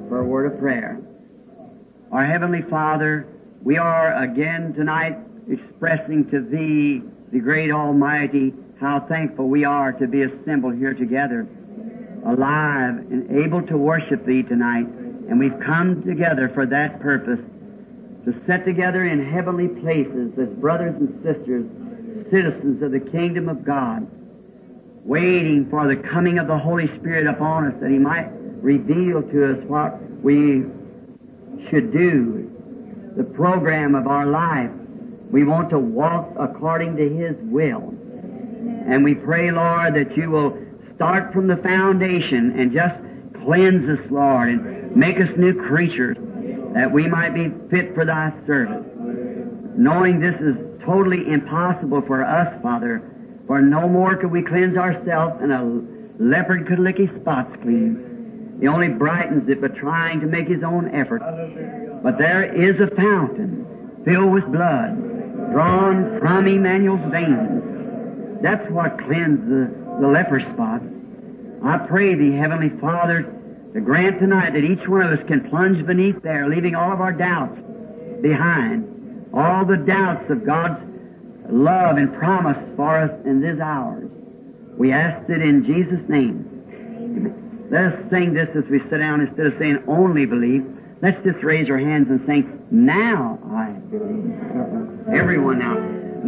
for a word of prayer. Our Heavenly Father, we are again tonight expressing to Thee, the great Almighty, how thankful we are to be assembled here together, alive and able to worship Thee tonight. And we've come together for that purpose, to sit together in heavenly places as brothers and sisters, citizens of the kingdom of God, waiting for the coming of the Holy Spirit upon us, that He might reveal to us what we should do, the program of our life. We want to walk according to His will. And we pray, Lord, that You will start from the foundation and just cleanse us, Lord, and make us new creatures, that we might be fit for Thy service. Knowing this is totally impossible for us, Father, for no more could we cleanse ourselves than a leopard could lick his spots clean. He only brightens it by trying to make his own effort. But there is a fountain filled with blood, drawn from Emmanuel's veins. That's what cleansed the leper spots. I pray Thee, Heavenly Father, to grant tonight that each one of us can plunge beneath there, leaving all of our doubts behind, all the doubts of God's love and promise for us in this hour. We ask it in Jesus' name. Amen. Let us sing this as we sit down instead of saying only believe. Let's just raise our hands and sing, now I believe. Everyone now.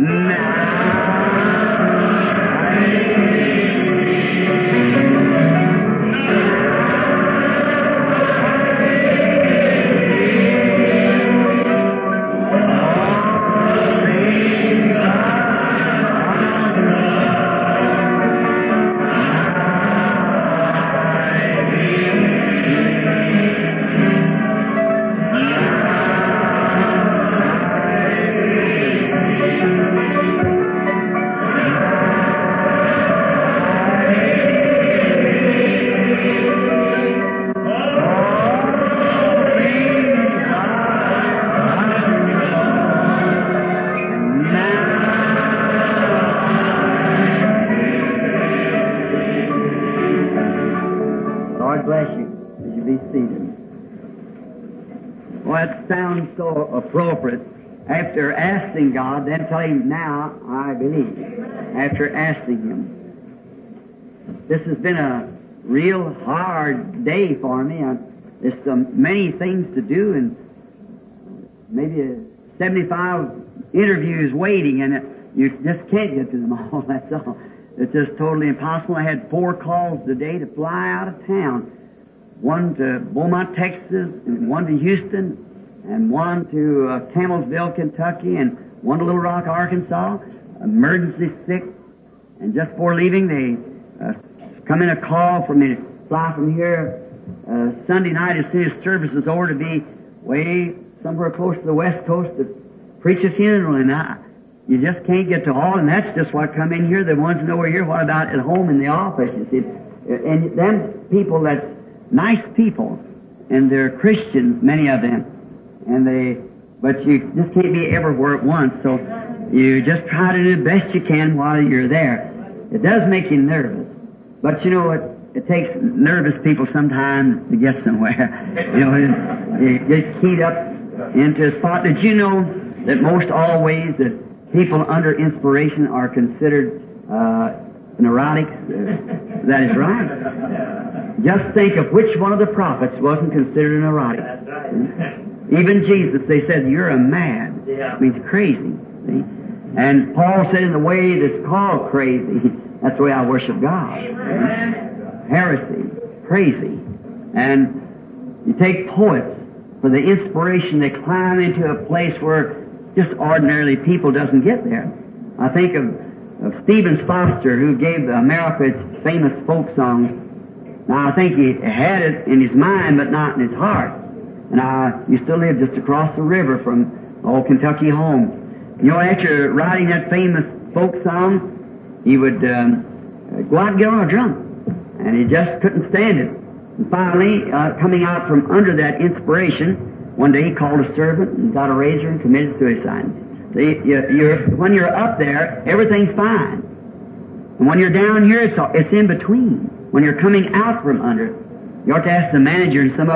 Now I believe. So appropriate after asking God, then tell Him, now I believe, after asking Him. This has been a real hard day for me. There's so many things to do and maybe 75 interviews waiting, and you just can't get to them all, that's all. It's just totally impossible. I had 4 calls today to fly out of town. One to Beaumont, Texas, and one to Houston, and one to Campbellsville, Kentucky, and one to Little Rock, Arkansas. Emergency sick. And just before leaving, they come in a call for me to fly from here Sunday night as soon as service is over to be way somewhere close to the West Coast to preach a funeral. And you just can't get to all, and that's just what come in here. The ones that know we're here, what about at home in the office, you see? And them people, that's nice people, and they're Christians, many of them. But you just can't be everywhere at once, so you just try to do the best you can while you're there. It does make you nervous, but you know, it takes nervous people sometimes to get somewhere. You know, you get keyed up into a spot. Did you know that most always that people under inspiration are considered neurotics? That is right. Just think of which one of the prophets wasn't considered a neurotic. Even Jesus, they said, you're a mad. It means crazy. See? And Paul said, in the way that's called crazy, that's the way I worship God. Heresy, crazy. And you take poets, for the inspiration, they climb into a place where just ordinarily people doesn't get there. I think of Stephen Foster, who gave America its famous folk songs. Now, I think he had it in his mind, but not in his heart. And I used to live just across the river from old Kentucky home. You know, after writing that famous folk song, he would go out and get on a drum. And he just couldn't stand it. And finally, coming out from under that inspiration, one day he called a servant and got a razor and committed suicide. See, when you're up there, everything's fine. And when you're down here, it's in between. When you're coming out from under, you ought to ask the manager, and some of them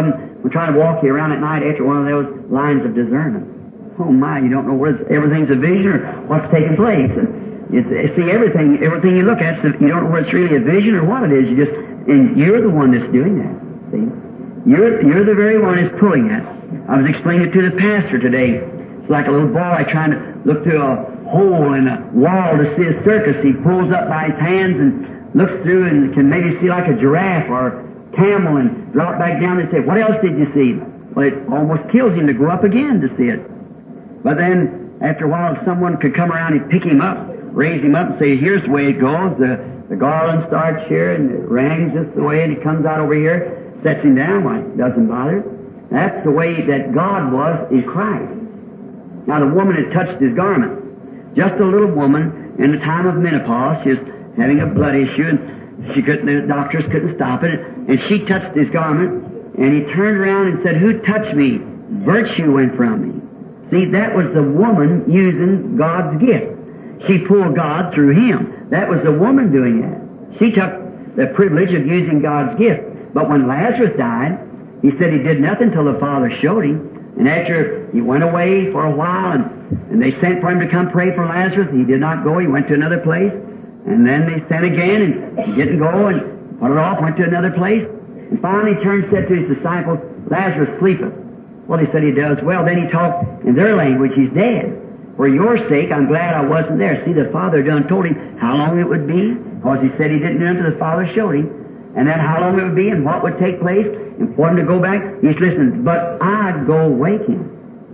We're trying to walk here around at night after one of those lines of discernment. Oh my, you don't know whether everything's a vision or what's taking place. See, everything you look at, you don't know whether it's really a vision or what it is. And you're the one that's doing that. See, you're the very one that's pulling that. I was explaining it to the pastor today. It's like a little boy trying to look through a hole in a wall to see a circus. He pulls up by his hands and looks through and can maybe see like a giraffe or camel and drop back down and say, "What else did you see?" Well, it almost kills him to go up again to see it. But then, after a while, if someone could come around and pick him up, raise him up and say, "Here's the way it goes. The garland starts here and it rings just the way, and it comes out over here," sets him down. Why, it doesn't bother. That's the way that God was in Christ. Now, the woman had touched his garment. Just a little woman in the time of menopause. She was having a blood issue, and the doctors couldn't stop it. And she touched his garment, and he turned around and said, "Who touched me?" Virtue went from me. See, that was the woman using God's gift. She pulled God through him. That was the woman doing that. She took the privilege of using God's gift. But when Lazarus died, he said he did nothing till the Father showed him. And after he went away for a while, and they sent for him to come pray for Lazarus, he did not go. He went to another place. And then they sent again, and he didn't go, and put it off, went to another place. And finally turned and said to his disciples, "Lazarus sleepeth." Well, he said he does. Well, then he talked in their language, "He's dead. For your sake, I'm glad I wasn't there." See, the Father done told him how long it would be, because he said he didn't know until the Father showed him. And then how long it would be and what would take place, and for him to go back. He's listening, "But I'd go wake him."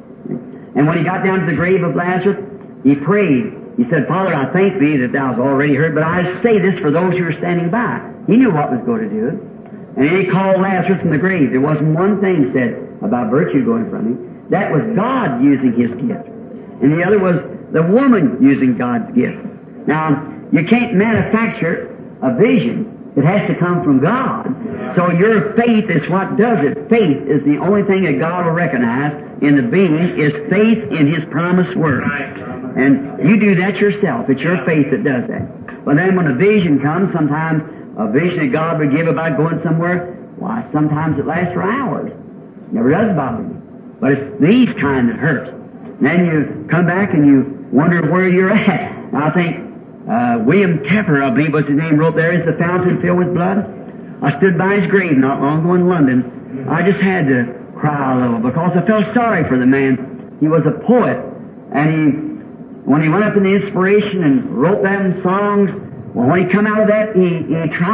And when he got down to the grave of Lazarus, he prayed. He said, "Father, I thank thee that thou hast already heard, but I say this for those who are standing by." He knew what was going to do it. And then he called Lazarus from the grave. There wasn't one thing said about virtue going from him. That was God using his gift. And the other was the woman using God's gift. Now, you can't manufacture a vision. It has to come from God. So your faith is what does it. Faith is the only thing that God will recognize in the being, is faith in his promised word. And you do that yourself. It's your faith that does that. But then when a vision comes, sometimes a vision that God would give about going somewhere, why, sometimes it lasts for hours. Never does bother me. But it's these kind that hurt. And then you come back and you wonder where you're at. I think William Tepper, I believe was his name, wrote, "There is the fountain filled with blood." I stood by his grave not long ago in London. I just had to cry a little because I felt sorry for the man. He was a poet, and when he went up in the inspiration and wrote them songs, well, when he come out of that, he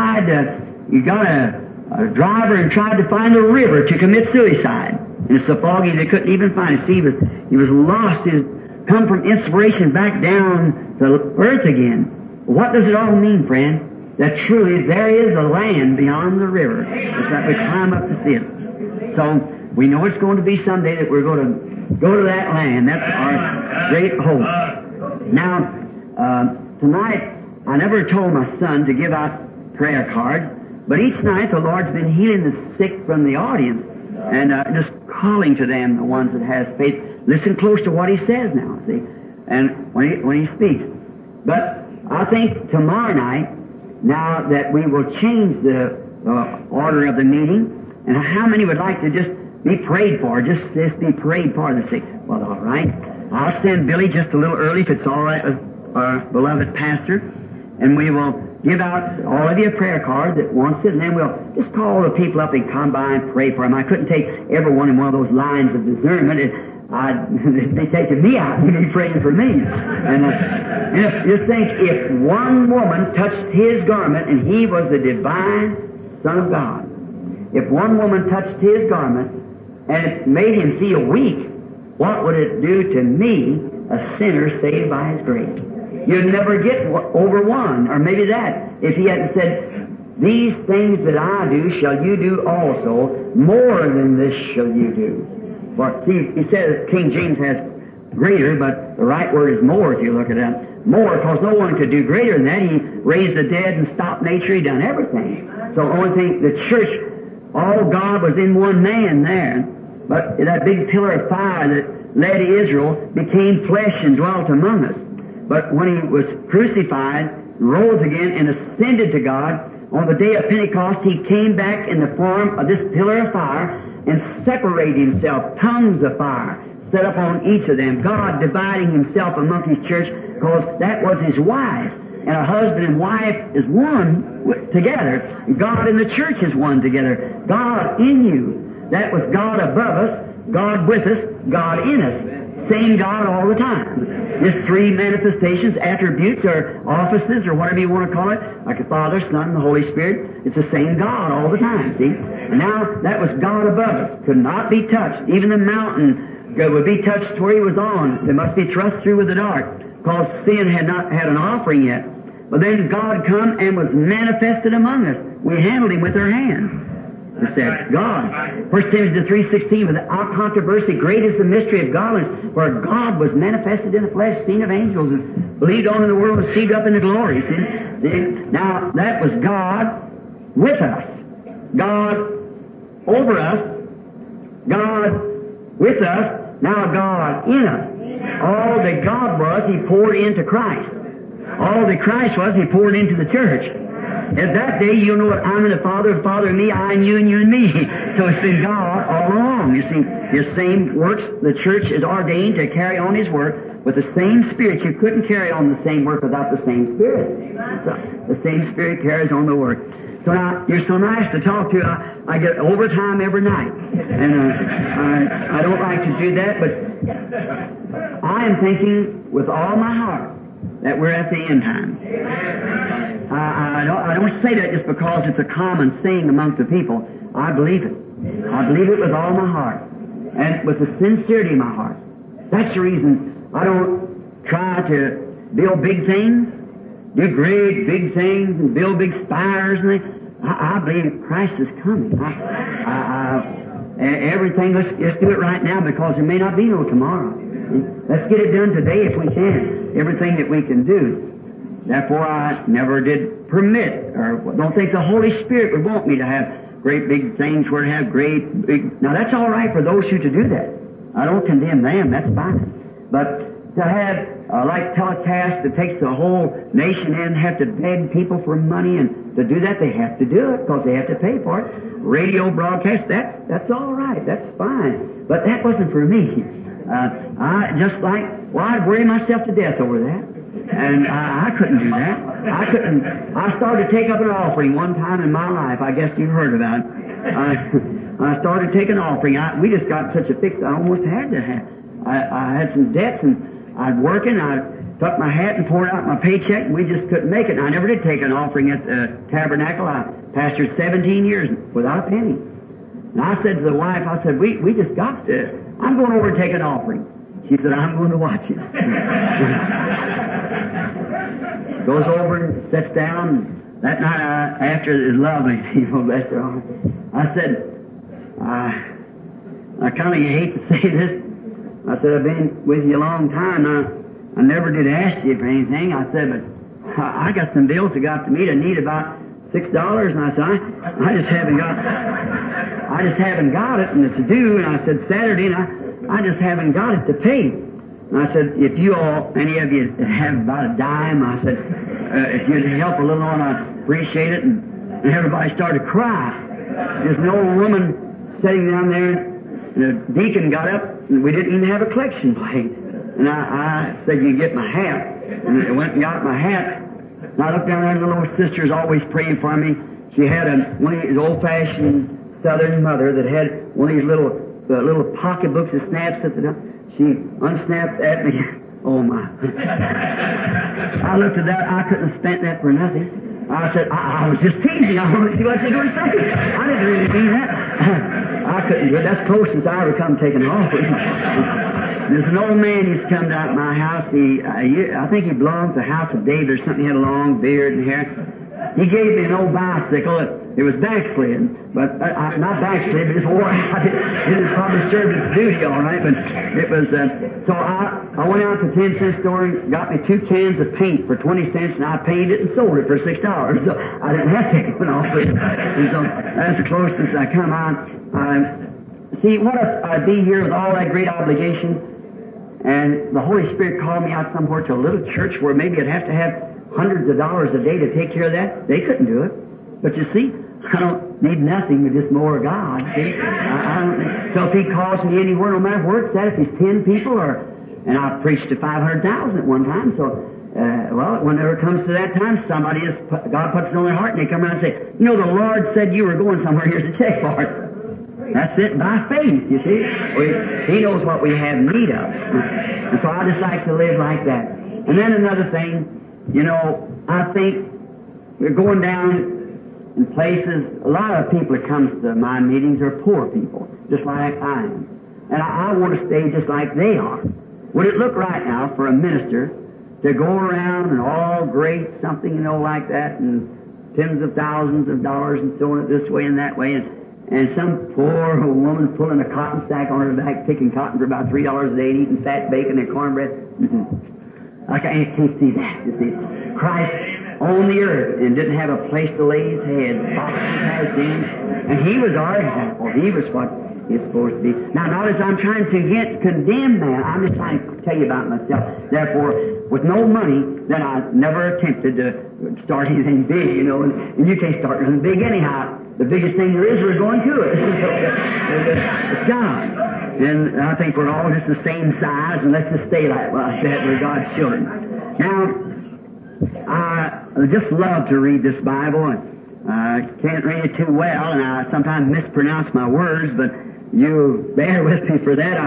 got a driver and tried to find a river to commit suicide. And it's so foggy they couldn't even find it. See, he was lost. He come from inspiration back down to earth again. What does it all mean, friend? That truly there is a land beyond the river. It's that we climb up to see it. So we know it's going to be someday that we're going to go to that land. That's our great hope. Now, tonight, I never told my son to give out prayer cards, but each night the Lord's been healing the sick from the audience and just calling to them, the ones that has faith. Listen close to what he says now, see, and when he speaks. But I think tomorrow night, now that we will change the order of the meeting, and how many would like to just be prayed for, just be prayed for the sick? Well, all right. I'll send Billy just a little early if it's all right with our beloved pastor, and we will give out all of you a prayer card that wants it, and then we'll just call the people up and come by and pray for them. I couldn't take everyone in one of those lines of discernment. They taking me out and be praying for me. And just think, if one woman touched his garment and he was the divine Son of God, if one woman touched his garment and it made him feel weak, what would it do to me, a sinner saved by his grace? You'd never get over one, or maybe that, if he hadn't said, "These things that I do shall you do also, more than this shall you do." Well, see, he says, King James has greater, but the right word is more if you look at that. More, because no one could do greater than that. He raised the dead and stopped nature. He done everything. So the only thing, the church, all God was in one man there. But that big pillar of fire that led Israel became flesh and dwelt among us. But when he was crucified, rose again, and ascended to God, on the day of Pentecost, he came back in the form of this pillar of fire, and separate Himself, tongues of fire, set up on each of them. God dividing Himself among His church, because that was His wife. And a husband and wife is one together. God and the church is one together. God in you. That was God above us, God with us, God in us. Same God all the time. Just three manifestations, attributes, or offices, or whatever you want to call it, like the Father, Son, and the Holy Spirit. It's the same God all the time, see? And now, that was God above us. Could not be touched. Even the mountain would be touched where He was on. It must be thrust through with the dart, because sin had not had an offering yet. But then God come and was manifested among us. We handled Him with our hands. It said, God. 1 Timothy 3:16, without controversy, great is the mystery of godliness, for God was manifested in the flesh, seen of angels, and believed on in the world, received up into glory. See? Now, that was God with us. God over us. God with us. Now God in us. All that God was, He poured into Christ. All that Christ was, He poured into the church. At that day, you'll know that I'm in the Father in me, I in you, and you in me. So it's been God all along. You see, His same works, the church is ordained to carry on His work with the same Spirit. You couldn't carry on the same work without the same Spirit. So the same Spirit carries on the work. So now, you're so nice to talk to. I get overtime every night. And I don't like to do that, but I am thinking with all my heart that we're at the end time. I don't say that just because it's a common saying amongst the people. I believe it. I believe it with all my heart. And with the sincerity of my heart. That's the reason I don't try to build big things, do great big things, and build big spires and things. I believe Christ is coming. Everything, let's do it right now, because there may not be no tomorrow. Let's get it done today if we can. Everything that we can do. Therefore, I never did permit, or don't think the Holy Spirit would want me to have great big things where to have great big... Now, that's all right for those who to do that. I don't condemn them. That's fine. But to have, like telecast that takes the whole nation in, have to beg people for money, and to do that, they have to do it, because they have to pay for it. Radio broadcast, that's all right. That's fine. But that wasn't for me. I'd worry myself to death over that. And I couldn't do that. I started to take up an offering one time in my life. I guess you've heard about it. I started taking an offering. We just got such a fix, I almost had to have. I had some debts, and I'd working. I took my hat and poured out my paycheck, and we just couldn't make it. And I never did take an offering at the tabernacle. I pastored 17 years without a penny. And I said to the wife, I said, we just got to, I'm going over to take an offering. She said, I'm going to watch it. Goes over and sits down. That night after, it was lovely, people, bless their heart. I said, I kind of hate to say this. I said, I've been with you a long time. I never did ask you for anything. I said, but I got some bills that got to meet. I need about $6. And I said, I just haven't got it, and it's due. And I said, Saturday, and I just haven't got it to pay. And I said, if you all, any of you have about a dime, I said, if you'd help a little on, I'd appreciate it. And everybody started to cry. There's an old woman sitting down there, and the deacon got up, and we didn't even have a collection plate. And I said, you get my hat. And I went and got my hat. And I looked down there, and the little sister's always praying for me. She had one of these old-fashioned Southern mother that had one of these little pocketbooks that snaps at the top. She unsnapped at me. Oh, my. I looked at that. I couldn't have spent that for nothing. I said, I was just teasing. I wanted to see what you're going to say. I didn't really mean that. I couldn't do it. That's close since I ever come taking an offering. There's an old man who's come down to my house. I think he belonged to the House of David or something. He had a long beard and hair. He gave me an old bicycle. It was backslid, but not backslid, but it's wore out. It has probably served its duty all right, but it was, so I went out to the 10-cent store and got me 2 cans of paint for 20 cents, and I painted it and sold it for $6. So I didn't have to take it off. And so that's the closest I come on. See, what if I'd be here with all that great obligation, and the Holy Spirit called me out somewhere to a little church where maybe I'd have to have hundreds of dollars a day to take care of that? They couldn't do it. But you see, I don't need nothing but just more of God. See? So if He calls me anywhere, no matter where it's at, if He's 10 people and I preached to 500,000 at one time, so well, whenever it comes to that time, God puts it on their heart, and they come around and say, you know, the Lord said you were going somewhere, here's a check for it. That's it, by faith, you see. He knows what we have need of. And so I just like to live like that. And then another thing, you know, I think we're going down in places, a lot of people that comes to my meetings are poor people, just like I am. And I want to stay just like they are. Would it look right now for a minister to go around and all great something, you know, like that, and tens of thousands of dollars and throwing it this way and that way, and some poor old woman pulling a cotton sack on her back, picking cotton for about $3 a day, and eating fat bacon and cornbread? I can't see that, you see. Christ on the earth and didn't have a place to lay His head, and He was our example. He was what He's supposed to be. Now, not as I'm trying to condemn man, I'm just trying to tell you about myself. Therefore, with no money, then I never attempted to start anything big, you know, and you can't start anything big anyhow. The biggest thing there is, we're going to it. It's God. And I think we're all just the same size, and let's just stay like that. We're God's children. Now, I just love to read this Bible, and I can't read it too well, and I sometimes mispronounce my words, but you bear with me for that.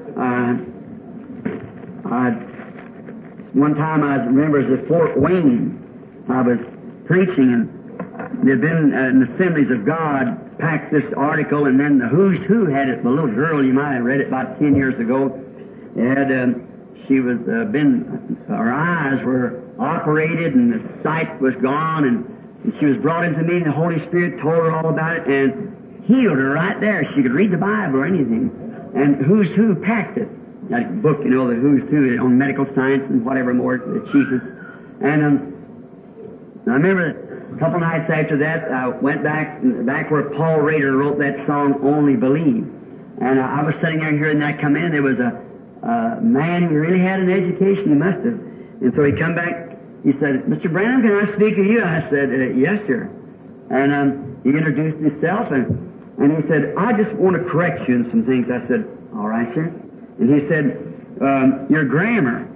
One time I remember it was at Fort Wayne. I was preaching, and there'd been in the Assemblies of God packed this article, and then the Who's Who had it. The little girl, you might have read it about 10 years ago. It had she was her eyes were operated, and the sight was gone, and she was brought into me, and the Holy Spirit told her all about it and healed her right there. She could read the Bible or anything. And Who's Who packed it. That book, you know, the Who's Who on medical science and whatever more, the cheapest. And I remember a couple nights after that, I went back where Paul Rader wrote that song, Only Believe. And I was sitting there hearing that come in. There was a man who really had an education. He must have. And so he come back. He said, Mr. Branham, can I speak to you? I said, yes, sir. And he introduced himself, and he said, I just want to correct you in some things. I said, all right, sir. And he said, your grammar.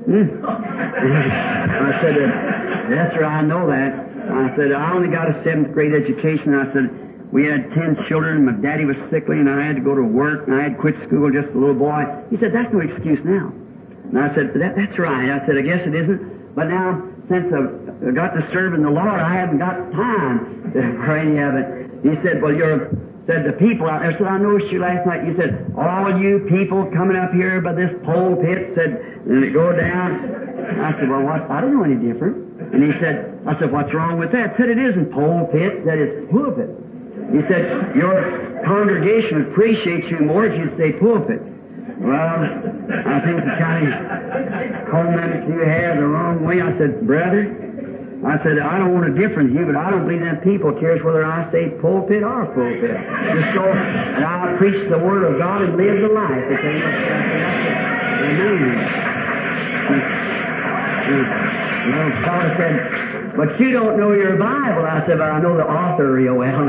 I said, yes, sir, I know that. I said, I only got a 7th grade education. I said, we had 10 children, and my daddy was sickly, and I had to go to work, and I had quit school just a little boy. He said, that's no excuse now. And I said, that's right. I said, I guess it isn't. But now, since I've got to serve in the Lord, I haven't got time for any of it. He said, well, said the people out there, said, I noticed you last night. You said, all you people coming up here by this pulpit, said, and it go down. I said, well, what? I don't know any different. And he said, I said, what's wrong with that? Said, it isn't pulpit, that is pulpit. He said, your congregation would appreciate you more if you'd say pulpit. Well, I think the kind of comment you have the wrong way. I said, brother, I said, I don't want to differ with you, but I don't believe that people cares whether I say pulpit or pulpit. Just so that I'll preach the Word of God and live the life. Paul said, but you don't know your Bible. I said, but I know the author real well.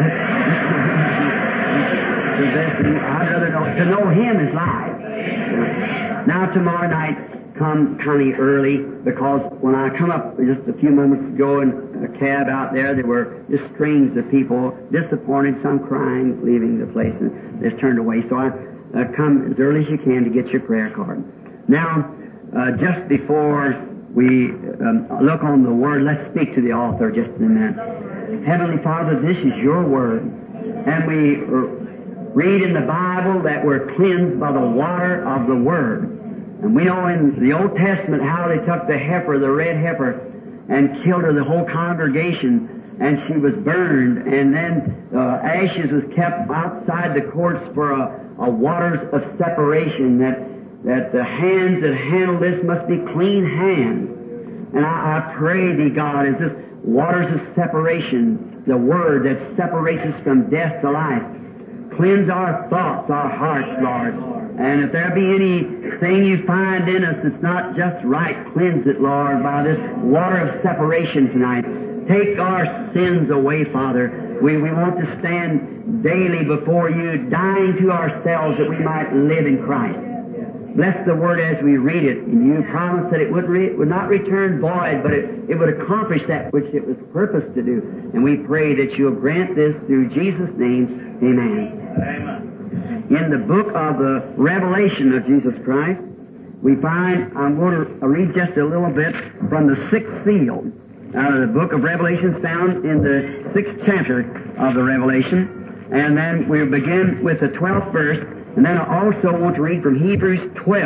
I'd rather to know him is life. Now tomorrow night, come kind of early, because when I come up just a few moments ago in a cab out there were just strings of people, disappointed, some crying, leaving the place, and they just turned away. So I come as early as you can to get your prayer card. Now, just before we look on the Word, let's speak to the author just in a minute. Heavenly Father, this is your Word, and we read in the Bible that we're cleansed by the water of the Word. And we know in the Old Testament how they took the heifer, the red heifer, and killed her, the whole congregation, and she was burned. And then ashes was kept outside the courts for a waters of separation, that the hands that handle this must be clean hands. And I pray thee, God, as this waters of separation, the Word that separates us from death to life, cleanse our thoughts, our hearts, Lord. And if there be anything you find in us that's not just right, cleanse it, Lord, by this water of separation tonight. Take our sins away, Father. We want to stand daily before you, dying to ourselves that we might live in Christ. Bless the Word as we read it. And you promised that it would not return void, but it would accomplish that which it was purposed to do. And we pray that you'll grant this through Jesus' name. Amen. Amen. In the book of the Revelation of Jesus Christ, we find, I'm going to read just a little bit from the 6th seal. Out of the book of Revelation found in the 6th chapter of the Revelation. And then we'll begin with the 12th verse. And then I also want to read from Hebrews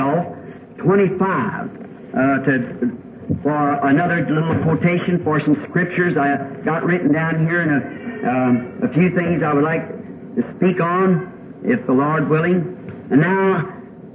12:25 for another little quotation for some scriptures I got written down here, and a few things I would like to speak on, if the Lord willing. And now,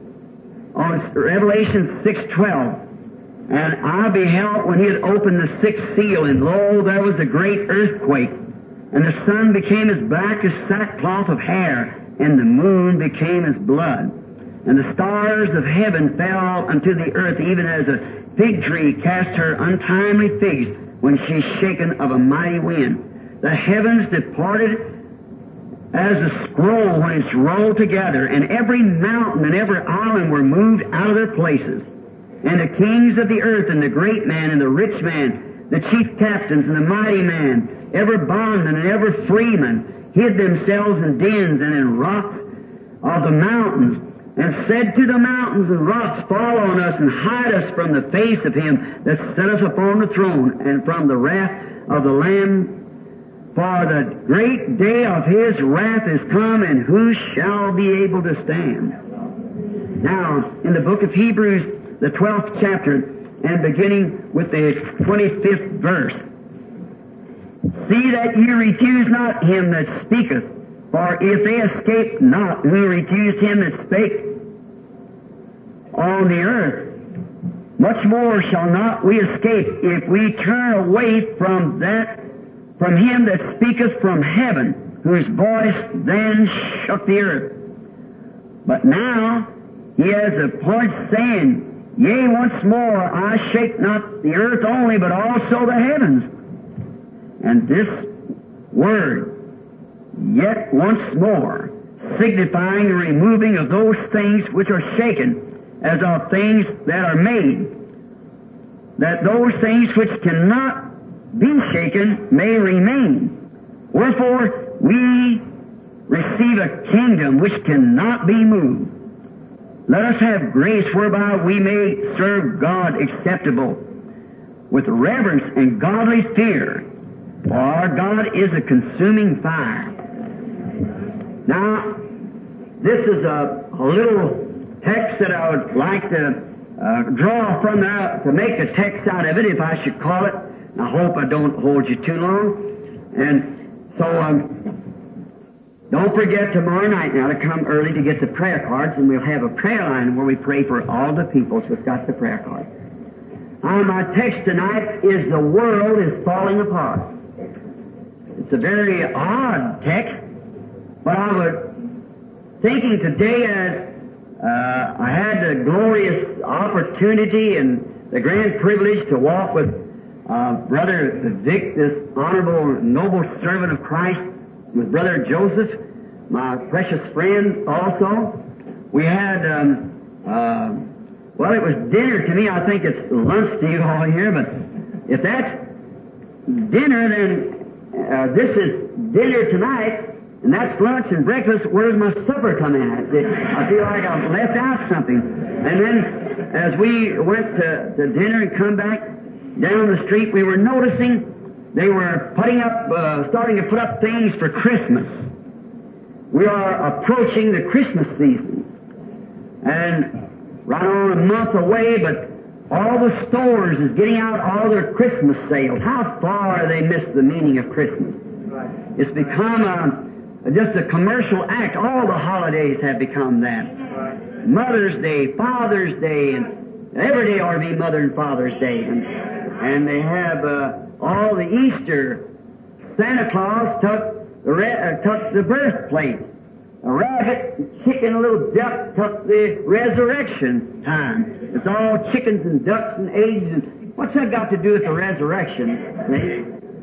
on Revelation 6:12, and I beheld when he had opened the 6th seal, and lo, there was a great earthquake, and the sun became as black as sackcloth of hair, and the moon became as blood. And the stars of heaven fell unto the earth, even as a fig tree cast her untimely figs when she is shaken of a mighty wind. The heavens departed as a scroll when it's rolled together, and every mountain and every island were moved out of their places. And the kings of the earth, and the great man, and the rich man, the chief captains, and the mighty man, every bondman and every freeman, hid themselves in dens and in rocks of the mountains, and said to the mountains and rocks, Fall on us, and hide us from the face of him that sitteth upon the throne, and from the wrath of the Lamb. For the great day of his wrath is come, and who shall be able to stand? Now, in the book of Hebrews, the 12th chapter, and beginning with the 25th verse, See that ye refuse not him that speaketh, for if they escape not who refused him that spake on the earth, much more shall not we escape if we turn away from him that speaketh from heaven, whose voice then shook the earth. But now he has appointed, saying, Yea, once more I shake not the earth only, but also the heavens. And this word, yet once more, signifying the removing of those things which are shaken, as of things that are made, that those things which cannot be shaken may remain. Wherefore we receive a kingdom which cannot be moved. Let us have grace whereby we may serve God acceptable, with reverence and godly fear, for our God is a consuming fire. Now, this is a little text that I would like to draw from there, to make a text out of it, if I should call it. I hope I don't hold you too long. And so, don't forget tomorrow night now to come early to get the prayer cards, and we'll have a prayer line where we pray for all the people who've got the prayer cards. My text tonight is the world is falling apart. It's a very odd text, but I was thinking today as I had the glorious opportunity and the grand privilege to walk with Brother Vic, this honorable, noble servant of Christ, with Brother Joseph, my precious friend also. We had, well, it was dinner to me. I think it's lunch to you all here, but if that's dinner, then this is dinner tonight, and that's lunch and breakfast. Where's my supper come in at? I feel like I've left out something. And then, as we went to dinner and come back down the street, we were noticing they were starting to put up things for Christmas. We are approaching the Christmas season, and right on a month away, but all the stores is getting out all their Christmas sales. How far they miss the meaning of Christmas. It's become just a commercial act. All the holidays have become that. Mother's Day, Father's Day, and every day ought to be Mother and Father's Day. And they have all the Easter. Santa Claus took the birthplace. A rabbit, a chicken, a little duck took the resurrection time. It's all chickens and ducks and eggs. And what's that got to do with the resurrection? See?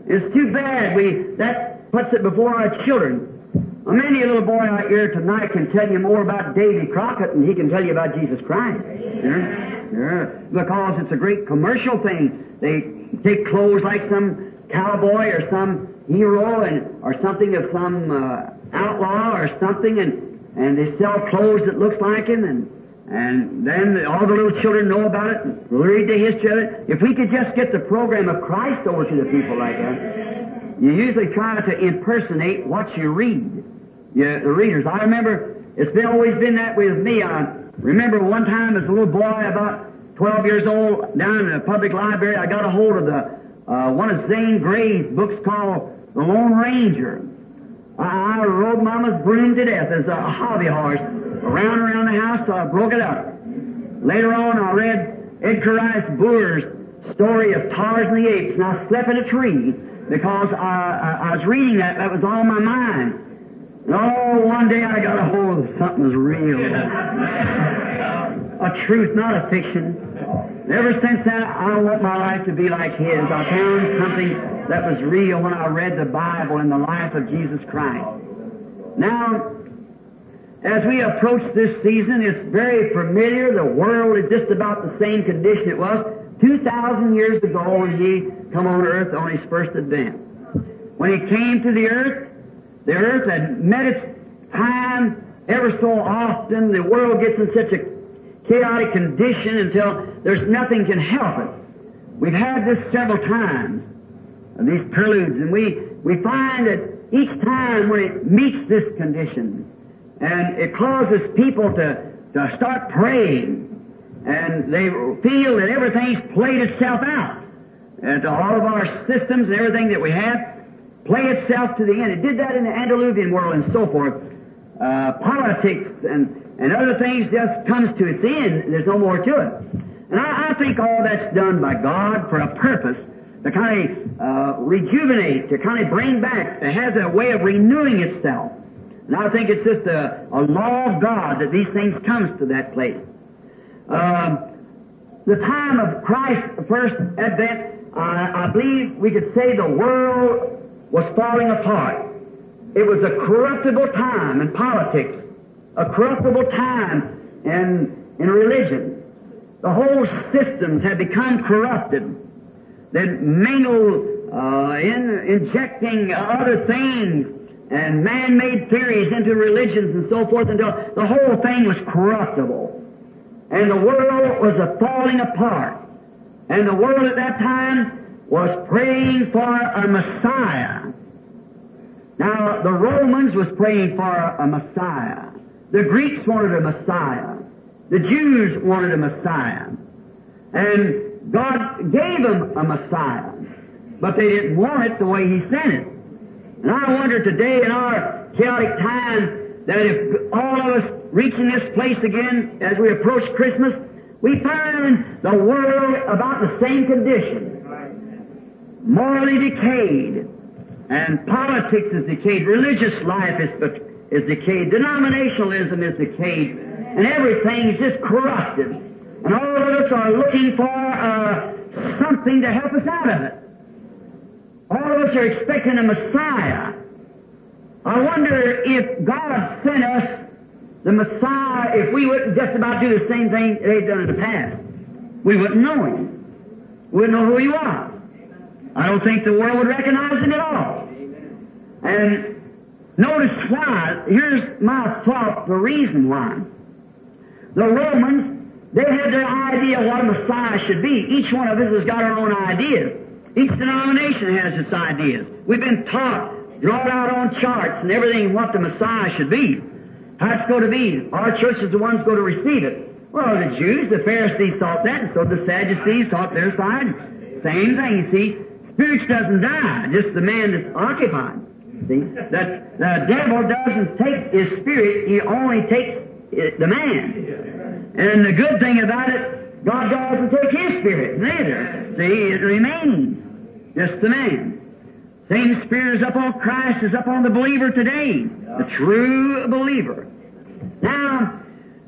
too bad that puts it before our children. Well, many a little boy out here tonight can tell you more about Davy Crockett than he can tell you about Jesus Christ. Because it's a great commercial thing. They take clothes like some cowboy or some hero or something of some outlaw or something, and they sell clothes that looks like him, and then all the little children know about it and read the history of it. If we could just get the program of Christ over to the people like that, you usually try to impersonate what you read. The readers. I remember, it's always been that way with me. I remember one time as a little boy, about 12 years old, down in the public library, I got a hold of one of Zane Grey's books called The Lone Ranger. I rode Mama's broom to death as a hobby horse around the house, so I broke it up. Later on, I read Edgar Rice Burroughs' story of Tarzan the Apes, and I slept in a tree because I was reading that. That was on my mind. And one day I got a hold of something that's real. A truth, not a fiction. And ever since that, I want my life to be like his. I found something that was real when I read the Bible and the life of Jesus Christ. Now, as we approach this season, it's very familiar. The world is just about the same condition it was 2,000 years ago when he come on earth on his first advent. When he came to the earth had met its time ever so often. The world gets in such a chaotic condition until there's nothing can help it. We've had this several times, these preludes, and we find that each time when it meets this condition, and it causes people to start praying, and they feel that everything's played itself out, and all of our systems and everything that we have play itself to the end. It did that in the antediluvian world and so forth. Politics and other things just comes to its end. There's no more to it. And I think all that's done by God for a purpose, to kind of rejuvenate, to kind of bring back. It has a way of renewing itself. And I think it's just a law of God that these things comes to that place. The time of Christ's first advent, I believe we could say the world was falling apart. It was a corruptible time in politics, a corruptible time in religion. The whole systems had become corrupted. They mingled injecting other things and man-made theories into religions and so forth until the whole thing was corruptible. And the world was falling apart. And the world at that time was praying for a Messiah. Now, the Romans was praying for a Messiah. The Greeks wanted a Messiah. The Jews wanted a Messiah. And God gave them a Messiah. But they didn't want it the way He sent it. And I wonder today in our chaotic time that if all of us reaching this place again as we approach Christmas, we find the world about the same condition. Morally decayed, and politics is decayed, religious life is decayed, denominationalism is decayed, and everything is just corrupted. And all of us are looking for something to help us out of it. All of us are expecting a Messiah. I wonder if God sent us the Messiah, if we wouldn't just about do the same thing they've done in the past. We wouldn't know Him. We wouldn't know who He was. I don't think the world would recognize Him at all. And notice why. Here's my thought, the reason why. The Romans, they had their idea of what a Messiah should be. Each one of us has got our own ideas. Each denomination has its ideas. We've been taught, drawn out on charts and everything what the Messiah should be. How it's going to be. Our church is the ones going to receive it. Well, the Jews, the Pharisees thought that, and so the Sadducees taught their side. Same thing, you see. Spirit doesn't die, just the man that's occupied. See? That the devil doesn't take his spirit, he only takes the man. And the good thing about it, God doesn't take His spirit neither. See, it remains just the man. Same spirit is upon Christ, is upon the believer today, the true believer. Now,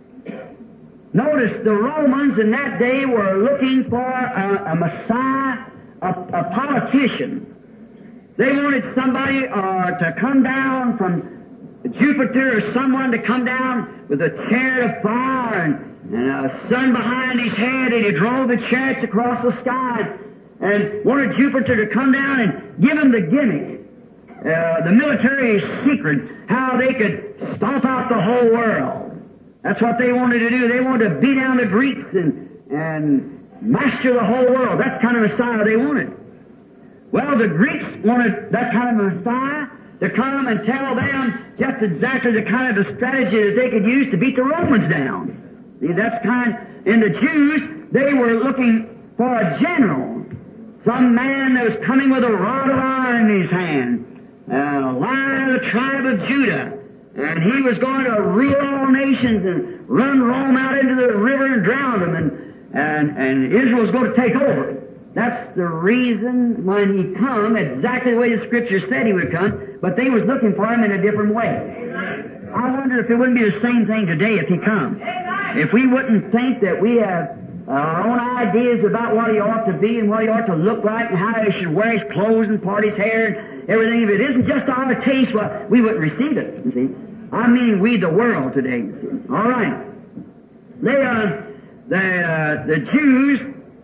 notice the Romans in that day were looking for a Messiah, a politician. They wanted somebody to come down from Jupiter, or someone to come down with a chariot of fire and a sun behind his head, and he drove the chariots across the sky, and wanted Jupiter to come down and give him the gimmick, the military secret, how they could stomp out the whole world. That's what they wanted to do. They wanted to beat down the Greeks and master the whole world. That's the kind of Messiah they wanted. Well, the Greeks wanted that kind of Messiah to come and tell them just exactly the kind of a strategy that they could use to beat the Romans down. See, that's kind. And the Jews, they were looking for a general, some man that was coming with a rod of iron in his hand, a lion of the tribe of Judah, and he was going to rule all nations and run Rome out into the river and drown them, and Israel was going to take over. That's the reason when he come, exactly the way the Scripture said he would come, but they was looking for him in a different way. I wonder if it wouldn't be the same thing today if he come. If we wouldn't think that we have our own ideas about what he ought to be and what he ought to look like and how he should wear his clothes and part his hair and everything. If it isn't just our taste, well, we wouldn't receive it, you see. I mean we, the world today, you see. All right. The Jews,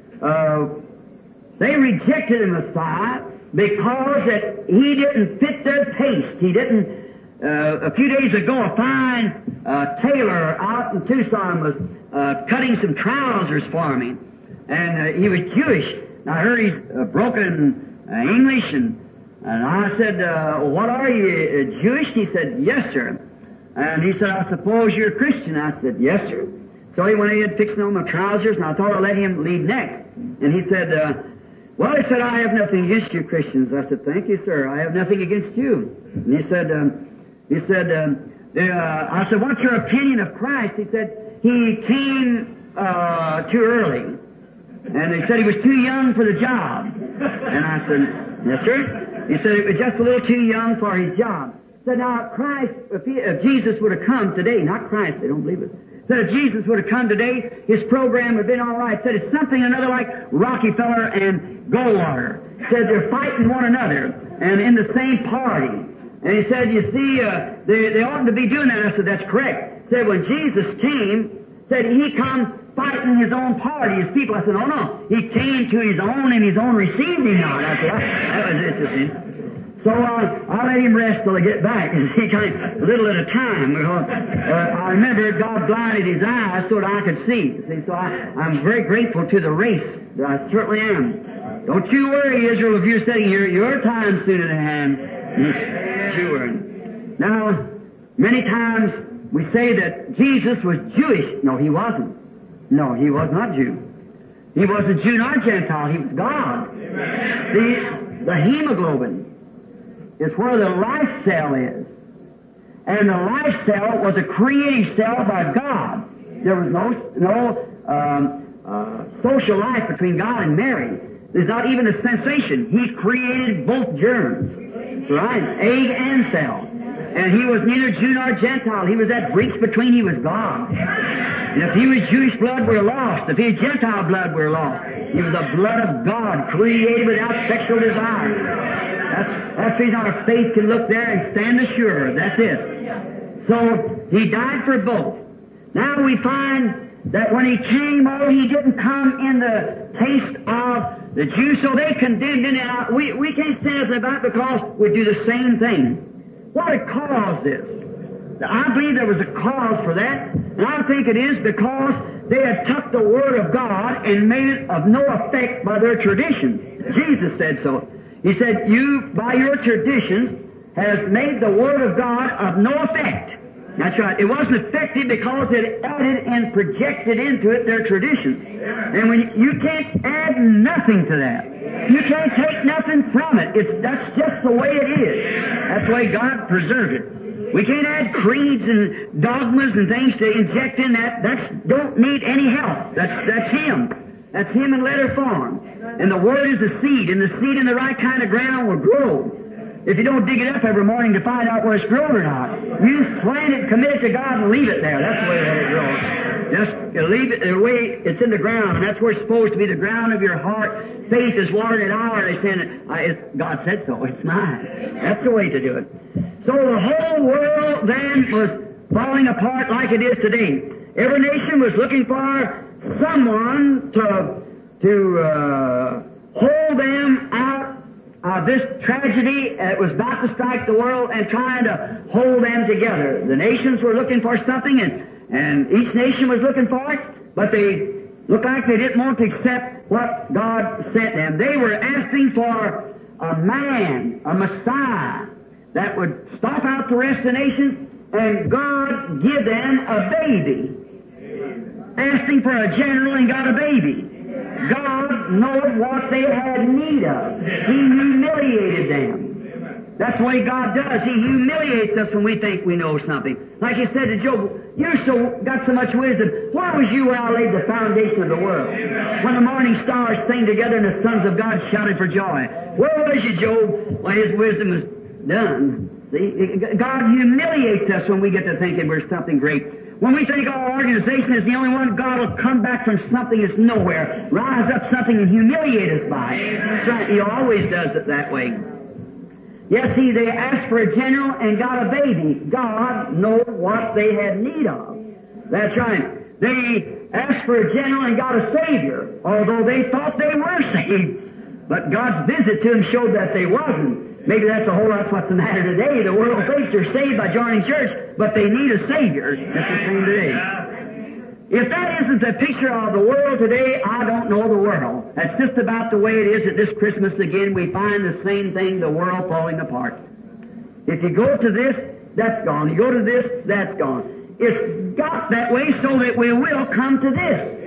they rejected the Messiah because that he didn't fit their taste. He didn't. A few days ago, a fine tailor out in Tucson was cutting some trousers for me, and he was Jewish. I heard he's broken English, and I said, "What are you, Jewish?" He said, "Yes, sir." And he said, "I suppose you're a Christian." I said, "Yes, sir." So he went ahead fixing on my trousers, and I thought I'd let him lead next. And he said, "Well," he said, "I have nothing against you Christians." I said, "Thank you, sir. I have nothing against you." And he said, I said, "What's your opinion of Christ?" He said, "He came too early." And he said he was too young for the job. And I said, "Yes, sir." He said he was just a little too young for his job. He said, "Now, Christ, if Jesus would have come today," not Christ, they don't believe it. Said if Jesus would have come today, his program would have been all right. Said it's something another like Rockefeller and Goldwater. Said they're fighting one another and in the same party. And he said, "You see, they oughtn't to be doing that." I said, "That's correct." Said when Jesus came, said he come fighting his own party, his people. I said, "Oh no, he came to his own and his own received him not." I said, "That was interesting." So I'll let him rest till I get back, and he kind of little at a time. Because I remember God blinded his eyes so that I could see. See, so I'm very grateful to the race. I certainly am. Don't you worry, Israel, if you're sitting here. Your time's soon at hand. Don't you worry. Now, many times we say that Jesus was Jewish. No, he wasn't. No, he was not Jew. He wasn't Jew nor Gentile. He was God. The hemoglobin is where the life cell is. And the life cell was a creative cell by God. There was no social life between God and Mary. There's not even a sensation. He created both germs, right? Egg and cell. And he was neither Jew nor Gentile. He was that breach between. He was God. And if he was Jewish blood, we're lost. If he was Gentile blood, we're lost. He was the blood of God, created without sexual desire. That's the reason our faith can look there and stand assured. That's it. So he died for both. Now we find that when he came, he didn't come in the taste of the Jews, so they condemned him. We can't say anything about it because we do the same thing. What had caused this? I believe there was a cause for that, and I think it is because they had took the Word of God and made it of no effect by their traditions. Jesus said so. He said, "You, by your traditions, has made the Word of God of no effect." That's right. It wasn't effective because it added and projected into it their traditions. And when you can't add nothing to that. You can't take nothing from it. That's just the way it is. That's the way God preserved it. We can't add creeds and dogmas and things to inject in that. That don't need any help. That's Him. That's Him in letter form. And the Word is the seed, and the seed in the right kind of ground will grow. If you don't dig it up every morning to find out where it's grown or not, you just plant it, commit it to God, and leave it there. That's the way that it grows. You leave it the way it's in the ground. That's where it's supposed to be, the ground of your heart. Faith is watered in our. They said, God said so. It's mine. That's the way to do it. So the whole world then was falling apart like it is today. Every nation was looking for someone to hold them out of this tragedy that was about to strike the world and trying to hold them together. The nations were looking for something, and each nation was looking for it, but they looked like they didn't want to accept what God sent them. They were asking for a man, a Messiah, that would stop out the rest of the nations, and God give them a baby. Asking for a general and got a baby. God knowed what they had need of. He humiliated them. That's the way God does. He humiliates us when we think we know something. Like He said to Job, you got so much wisdom. Where was you when I laid the foundation of the world? When the morning stars sang together and the sons of God shouted for joy. Where was you, Job, when His wisdom was done? See, God humiliates us when we get to thinking we're something great. When we think our organization is the only one, God will come back from something that's nowhere, rise up something and humiliate us by it. That's right. He always does it that way. Yes, see, they asked for a general and got a baby. God knows what they had need of. That's right. They asked for a general and got a Savior, although they thought they were saved. But God's visit to them showed that they wasn't. Maybe that's what's the matter today. The world thinks they're saved by joining church, but they need a Savior. That's the same today. If that isn't a picture of the world today, I don't know the world. That's just about the way it is at this Christmas again. We find the same thing, the world falling apart. If you go to this, that's gone. You go to this, that's gone. It's got that way so that we will come to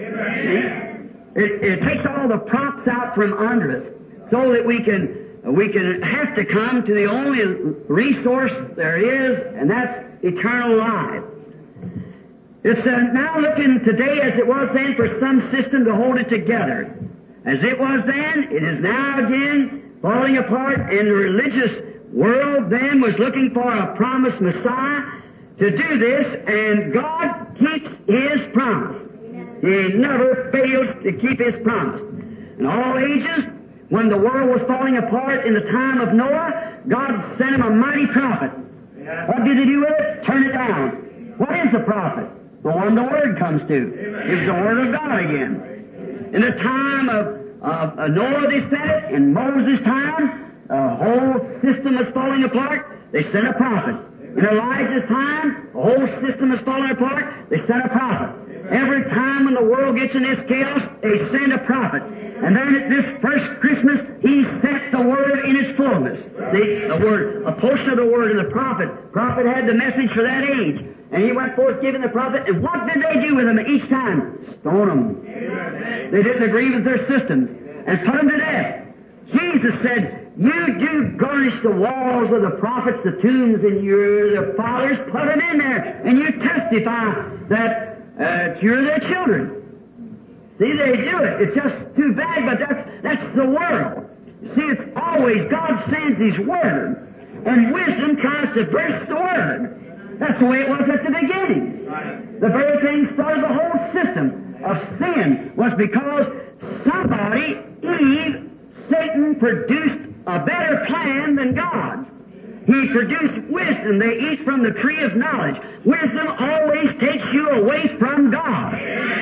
this. It takes all the props out from under us so that we can have to come to the only resource there is, and that's eternal life. It's now looking today as it was then for some system to hold it together. As it was then, it is now again falling apart, and the religious world then was looking for a promised Messiah to do this, and God keeps His promise. He never fails to keep His promise. In all ages, when the world was falling apart in the time of Noah, God sent him a mighty prophet. What did He do with it? Turn it down. What is the prophet? The one the Word comes to. It's the Word of God again. In the time of Noah, they sent it. In Moses' time, the whole system was falling apart. They sent a prophet. In Elijah's time, the whole system is falling apart. They sent a prophet. Every time when the world gets in this chaos, they send a prophet. And then at this first Christmas, He sent the Word in its fullness. The Word, a portion of the Word in the prophet. Prophet had the message for that age. And he went forth giving the prophet, and what did they do with him each time? Stone him. They didn't agree with their systems and put him to death. Jesus said, you do garnish the walls of the prophets, the tombs, and the fathers, put them in there, and you testify that you're their children. See, they do it. It's just too bad, but that's the world. See, it's always God sends His Word, and wisdom tries to burst the Word. That's the way it was at the beginning. The very thing started the whole system of sin was because somebody, Eve, Satan, produced a better plan than God. He produced wisdom. They eat from the tree of knowledge. Wisdom always takes you away from God.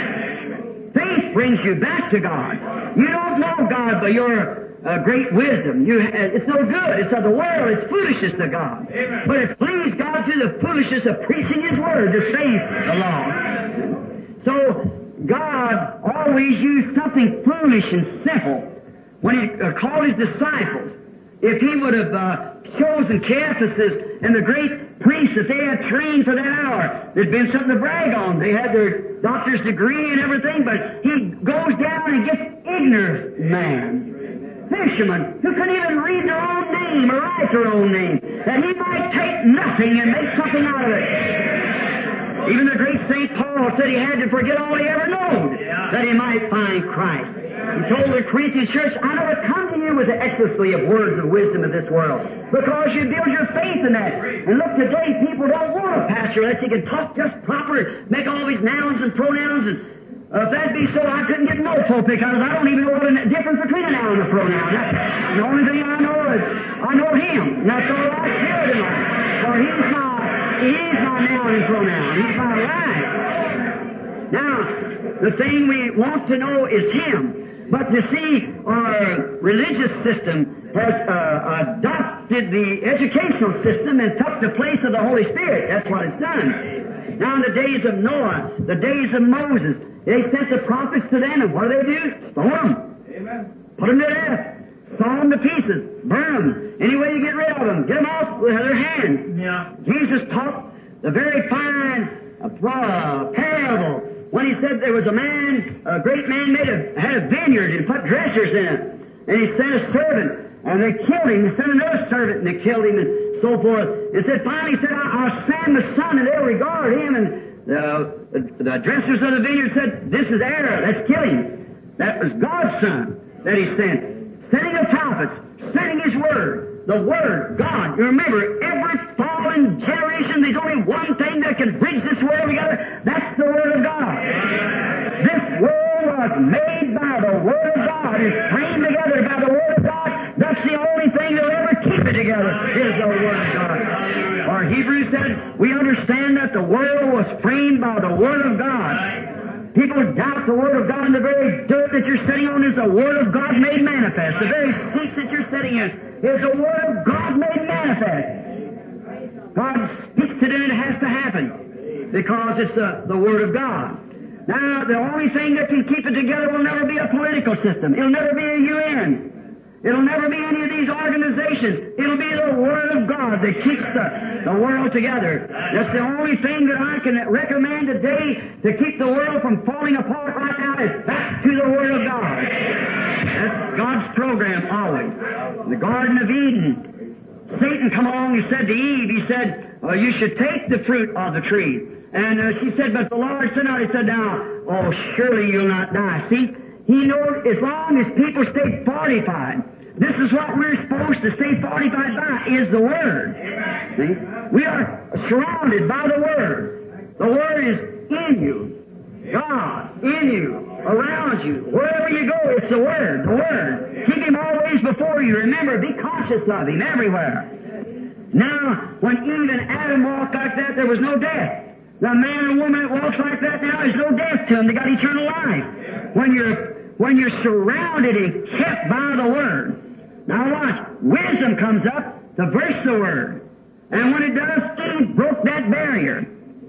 Faith brings you back to God. You don't know God by your great wisdom. It's no good. It's of the world. It's foolishness to God. Amen. But it pleased God through the foolishness of preaching His Word to save the lost. So God always used something foolish and simple when He called His disciples. If He would have chosen Caiaphas and the great priests that they had trained for that hour, there'd been something to brag on. They had their doctor's degree and everything, but He goes down and gets ignorant man. Fishermen who couldn't even read their own name or write their own name, that He might take nothing and make something out of it. Even the great St. Paul said he had to forget all he ever known, that he might find Christ. He told the Corinthian church, I never come to you with the ecstasy of words of wisdom of this world, because you build your faith in that. And look, today people don't want a pastor unless he can talk just proper, make all these nouns and pronouns, If that be so, I couldn't get no pulpit because I don't even know what the difference between a noun and a pronoun. The only thing I know is I know Him, and that's all I care tonight. For He's my noun and pronoun. He's my life. Now, the thing we want to know is Him. But you see, our religious system has adopted the educational system and took the place of the Holy Spirit. That's what it's done. Now, in the days of Noah, the days of Moses, they sent the prophets to them, and what do? Stone them. Amen. Put them to death. Saw them to pieces. Burn them. Any way you get rid of them. Get them off with their hands. Yeah. Jesus taught the very fine parable when He said there was a man, a great man had a vineyard and put dressers in it. And he sent a servant, and they killed him. He sent another servant, and they killed him, and so forth. And said, finally, he said, I'll send my son, and they'll regard him. And the dressers of the vineyard said, this is error. Let's kill him. That was God's son that He sent. Sending the prophets, sending His Word. The Word, God. You remember, every fallen generation, there's only one thing that can bridge this world together. That's the Word of God. This world was made by the Word of God. It's framed together by the Word of God. That's the only thing that'll ever keep it together is the Word of God. Our Hebrews said, we understand that the world was framed by the Word of God. People doubt the Word of God, and the very dirt that you're sitting on is the Word of God made manifest. The very seat that you're sitting in is the Word of God made manifest. God speaks to it, and it has to happen because it's the Word of God. Now, the only thing that can keep it together will never be a political system. It'll never be a UN. It'll never be any of these organizations. It'll be the Word of God that keeps the world together. That's the only thing that I can recommend today to keep the world from falling apart right now is back to the Word of God. That's God's program always. In the Garden of Eden, Satan come along, he said to Eve, he said, you should take the fruit of the tree. And she said, but the Lord said, he said, now, oh, surely you'll not die. See, He knows as long as people stay fortified, this is what we're supposed to stay fortified by, is the Word. See? We are surrounded by the Word. The Word is in you. God, in you, around you. Wherever you go, it's the Word. The Word. Keep Him always before you. Remember, be conscious of Him everywhere. Now, when Eve and Adam walked like that, there was no death. The man and woman that walks like that now, there's no death to them. They got eternal life. When you're surrounded and kept by the Word. Now watch. Wisdom comes up to verse the Word. And when it does, Eve broke that barrier.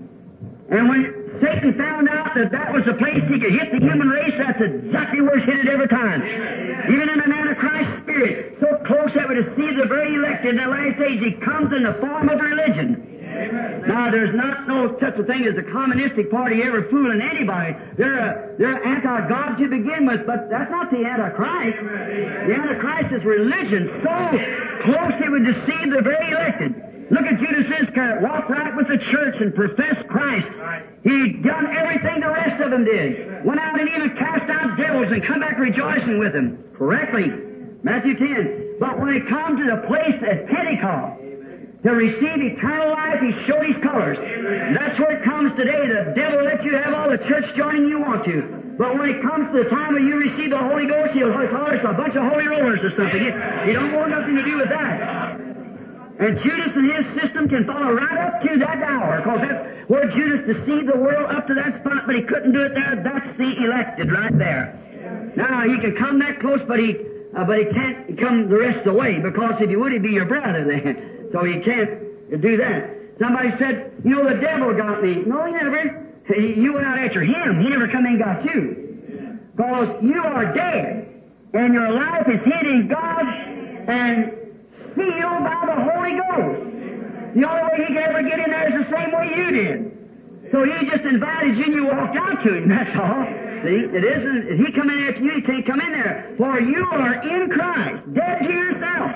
And when Satan found out that that was the place he could hit the human race, that's exactly where he's hit it every time. Even in an Antichrist spirit, so close that we deceive the very elected in the last age, he comes in the form of religion. Now, there's not no such a thing as a communistic party ever fooling anybody. They're anti-God to begin with, but that's not the Antichrist. The Antichrist is religion so close it would deceive the very elected. Look at Judas Iscariot, walked right with the church and professed Christ. He'd done everything the rest of them did. Went out and even cast out devils and come back rejoicing with them. Correctly. Matthew 10. But when it comes to the place at Pentecost, to receive eternal life, He showed His colors. And that's where it comes today. The devil lets you have all the church joining you want to. But when it comes to the time when you receive the Holy Ghost, He'll holler a bunch of holy rollers or something. You don't want nothing to do with that. And Judas and his system can follow right up to that hour, because that's where Judas deceived the world up to that spot, but he couldn't do it there. That's the elected right there. Now, he can come that close, but he can't come the rest of the way, because if he would, he'd be your brother then. So he can't do that. Somebody said, the devil got me. No, he never. You went out after him. He never come in and got you. Because you are dead, and your life is hid in God and sealed by the Holy Ghost. The only way he could ever get in there is the same way you did. So he just invited you and you walked out to him, that's all. See, it isn't, if he come in after you, he can't come in there. For you are in Christ, dead to yourself.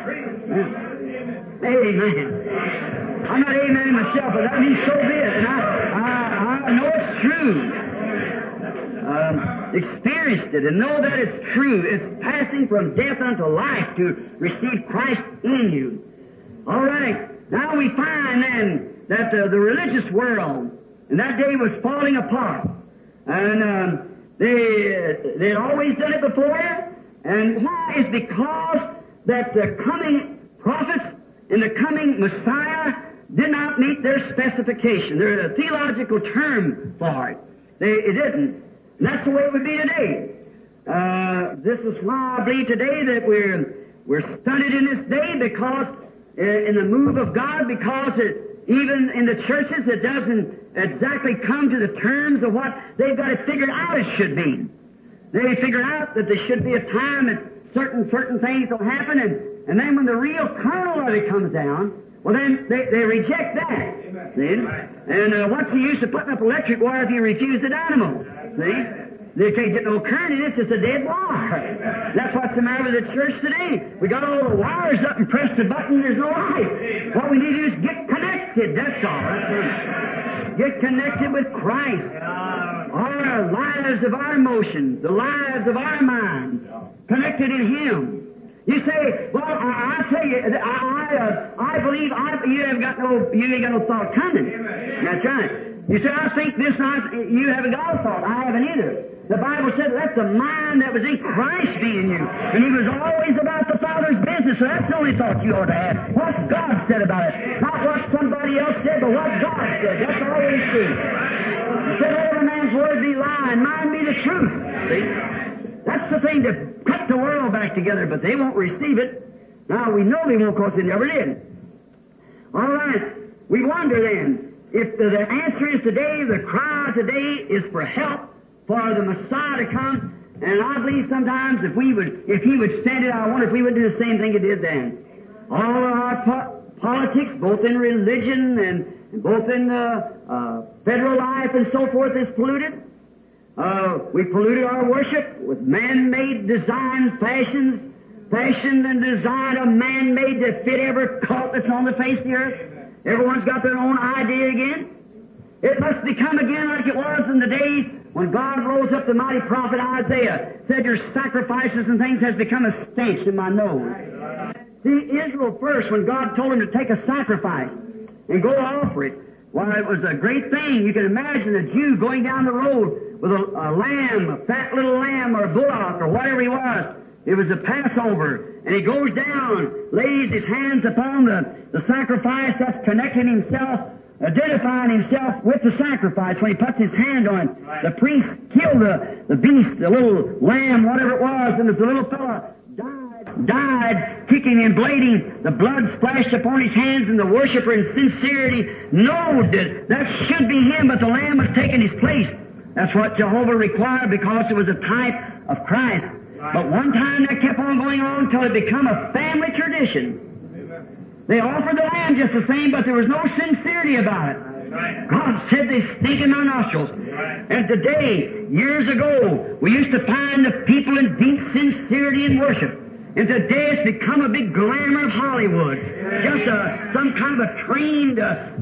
Amen. I'm not amening myself, but that means so big. And I know it's true. Experienced it and know that it's true. It's passing from death unto life to receive Christ in you. All right. Now we find then that the religious world in that day was falling apart. And They'd always done it before, and why is because that the coming prophets and the coming Messiah did not meet their specification. There's a theological term for it. It didn't. And that's the way it would be today. This is why I believe today that we're stunted in this day, because in the move of God, because even in the churches it doesn't exactly come to the terms of what they've got it figured out it should be. They figure out that there should be a time that certain things will happen, and then when the real kernel of it comes down, well then they reject that. See? And what's the use of putting up electric wire if you refuse the dynamo? See? They can't get no current in it, it's just a dead wire. That's what's the matter with the church today. We got all the wires up and press the button, there's no light. What we need to do is get connected, that's all. Get connected with Christ. Our lives of our emotions, the lives of our minds, connected in Him. You say, well, I tell you, I believe you ain't got no thought coming. That's right. You say, I think this, you haven't got a thought. I haven't either. The Bible said that's the mind that was in Christ be in you. And He was always about the Father's business, so that's the only thought you ought to have. What God said about it. Not what somebody else said, but what God said. That's always true. He said, every man's word be lying, mine be the truth. See? That's the thing to cut the world back together, but they won't receive it. Now, we know they won't, because they never did. All right. We wonder then, if the answer is today, the cry today is for help, for the Messiah to come, and I believe sometimes if He would stand it, I wonder if we would do the same thing He did then. All of our politics, both in religion and both in federal life and so forth, is polluted. We polluted our worship with man-made design fashions, fashioned and designed of man-made to fit every cult that's on the face of the earth. Everyone's got their own idea again. It must become again like it was in the days when God rose up the mighty prophet Isaiah, said, your sacrifices and things has become a stench in my nose. See, Israel first, when God told him to take a sacrifice and go offer it, well, it was a great thing. You can imagine a Jew going down the road with a lamb, a fat little lamb or a bullock or whatever he was. It was a Passover. And he goes down, lays his hands upon the sacrifice, that's connecting himself, identifying himself with the sacrifice. When he puts his hand on it, the priest killed the beast, the little lamb, whatever it was, and the little fellow died, kicking and bleeding. The blood splashed upon his hands, and the worshiper in sincerity knowed that should be him, but the lamb was taking his place. That's what Jehovah required, because it was a type of Christ. But one time that kept on going on until it became a family tradition. They offered the lamb just the same, but there was no sincerity about it. God said they stink in my nostrils. And today, years ago, we used to find the people in deep sincerity in worship. And today it's become a big glamour of Hollywood. Just some kind of a trained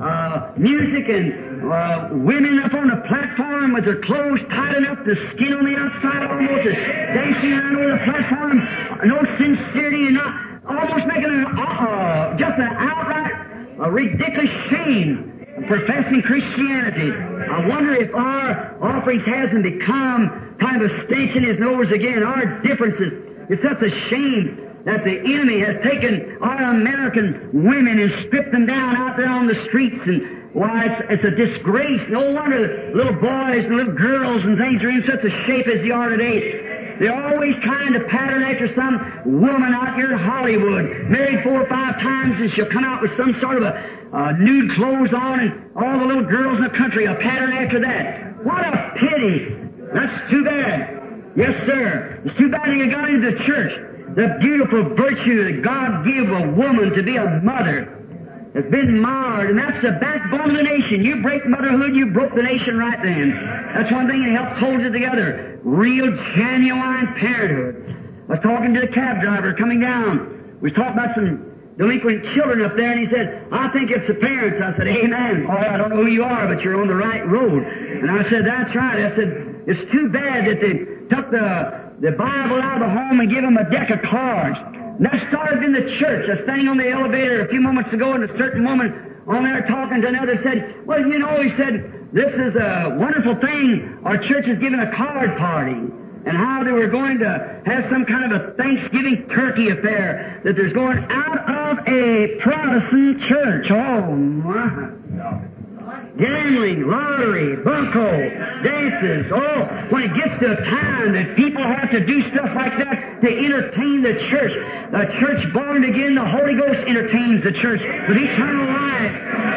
music and women up on the platform with their clothes tied enough, the skin on the outside almost, dancing around over the platform. No sincerity, and not almost making just an outright ridiculous shame of professing Christianity. I wonder if our offerings hasn't become kind of a stench in His nose again. Our differences. It's such a shame that the enemy has taken our American women and stripped them down out there on the streets, and why, it's a disgrace. No wonder little boys and little girls and things are in such a shape as they are today. They're always trying to pattern after some woman out here in Hollywood, married 4 or 5 times, and she'll come out with some sort of a nude clothes on, and all the little girls in the country will pattern after that. What a pity! That's too bad. Yes, sir. It's too bad you got into the church. The beautiful virtue that God gave a woman to be a mother has been marred, and that's the backbone of the nation. You break motherhood, you broke the nation right then. That's one thing that helps hold it together. Real, genuine parenthood. I was talking to the cab driver coming down. We was talking about some delinquent children up there, and he said, I think it's the parents. I said, amen. Boy, I don't know who you are, but you're on the right road. And I said, that's right. I said, it's too bad that they took the Bible out of the home and give them a deck of cards. And that started in the church. I was standing on the elevator a few moments ago, and a certain woman on there talking to another said, well, you know, he said, This is a wonderful thing. Our church is giving a card party, and how they were going to have some kind of a Thanksgiving turkey affair that there's going out of a Protestant church. Oh, my. Gambling, lottery, bunco, dances. Oh, when it gets to a time that people have to do stuff like that to entertain the church born again, the Holy Ghost entertains the church with eternal life.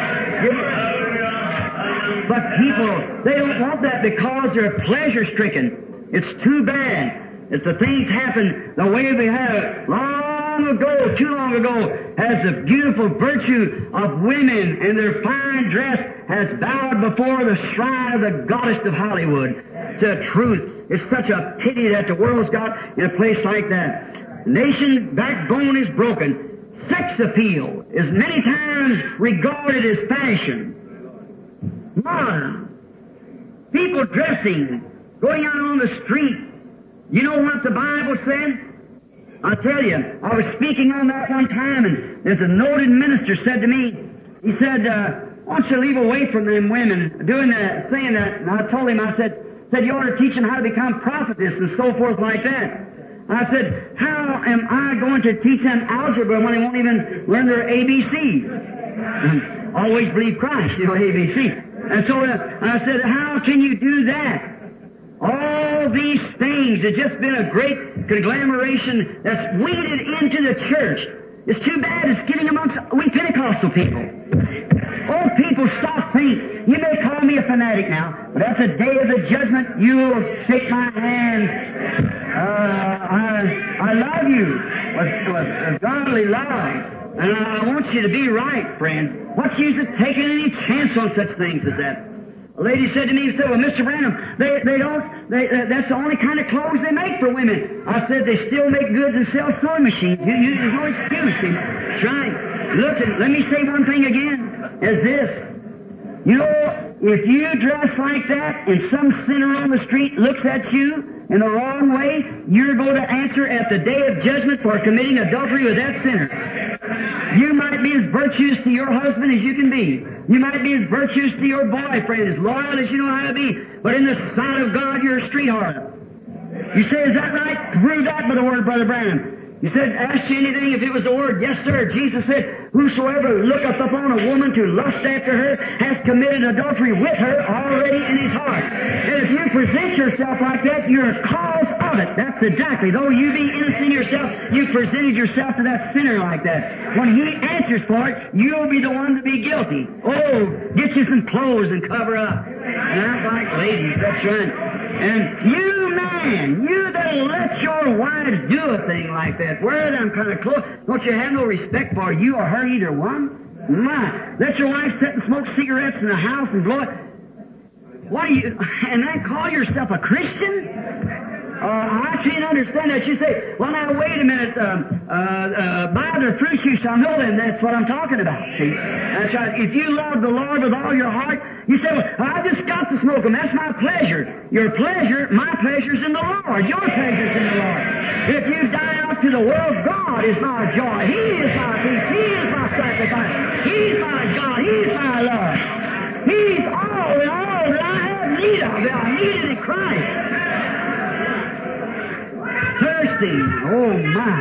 But people, they don't want that because they're pleasure-stricken. It's too bad that the things happen the way we have too long ago, as the beautiful virtue of women and their fine dress has bowed before the shrine of the goddess of Hollywood. To truth, it's such a pity that the world's got in a place like that. Nation backbone is broken. Sex appeal is many times regarded as fashion. Modern. People dressing, going out on the street. You know what the Bible said? I tell you, I was speaking on that one time, and there's a noted minister said to me, he said, why don't you leave away from them women doing that, saying that? And I told him, I said, you ought to teach them how to become prophetess and so forth like that. I said, how am I going to teach them algebra when they won't even learn their ABC? Always believe Christ, ABC. And so I said, how can you do that? All these things have just been a great conglomeration that's weeded into the church. It's too bad it's getting amongst we Pentecostal people. Oh, people, stop thinking. You may call me a fanatic now, but at the day of the judgment, you'll shake my hand. I love you with godly love, and I want you to be right, friend. What's the use of taking any chance on such things as that? A lady said to me, well, Mr. Branham, that's the only kind of clothes they make for women. I said, they still make goods and sell sewing machines. There's no excuse. Try. Look, let me say one thing again, is this. You know, if you dress like that and some sinner on the street looks at you in the wrong way, you're going to answer at the day of judgment for committing adultery with that sinner. You might be as virtuous to your husband as you can be. You might be as virtuous to your boyfriend, as loyal as you know how to be. But in the sight of God, you're a street harlot. You say, is that right? Prove that by the word, Brother Branham. You said, ask you anything if it was the word. Yes, sir. Jesus said, whosoever looketh upon a woman to lust after her has committed adultery with her already in his heart. And if you present yourself like that, you're a cause of it. That's exactly. Though you be innocent yourself, you presented yourself to that sinner like that. When he answers for it, you'll be the one to be guilty. Oh, get you some clothes and cover up. Not like ladies, that's right. And you, man, you that'll let your wives do a thing like that, wear them kind of clothes, don't you have no respect for you or her, either one? My, let your wife sit and smoke cigarettes in the house and blow it. What do you, and then call yourself a Christian? I can't understand that. You say, well, now, wait a minute, by their fruits you shall know them. That's what I'm talking about, see? That's right. If you love the Lord with all your heart, you say, well, I just got to smoke them. That's my pleasure. Your pleasure, my pleasure's in the Lord. Your pleasure's in the Lord. If you die out to the world, God is my joy. He is my peace. He is my sacrifice. He's my God. He's my love. He's all in all that I have need of. I need it in Christ. Thirsty. Oh, my.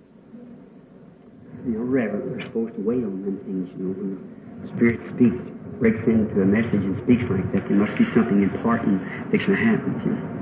Reverent, we're supposed to wait on them things, when the Spirit speaks. breaks into a message and speaks like that, there must be something important fixing to happen to you.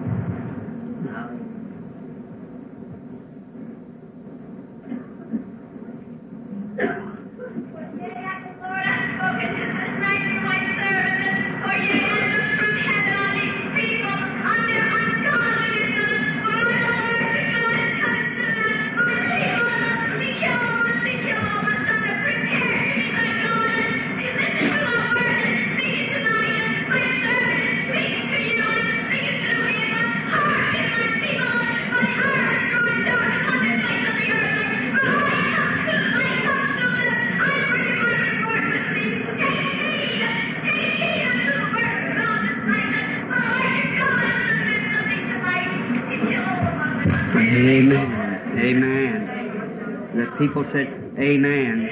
People said, Amen.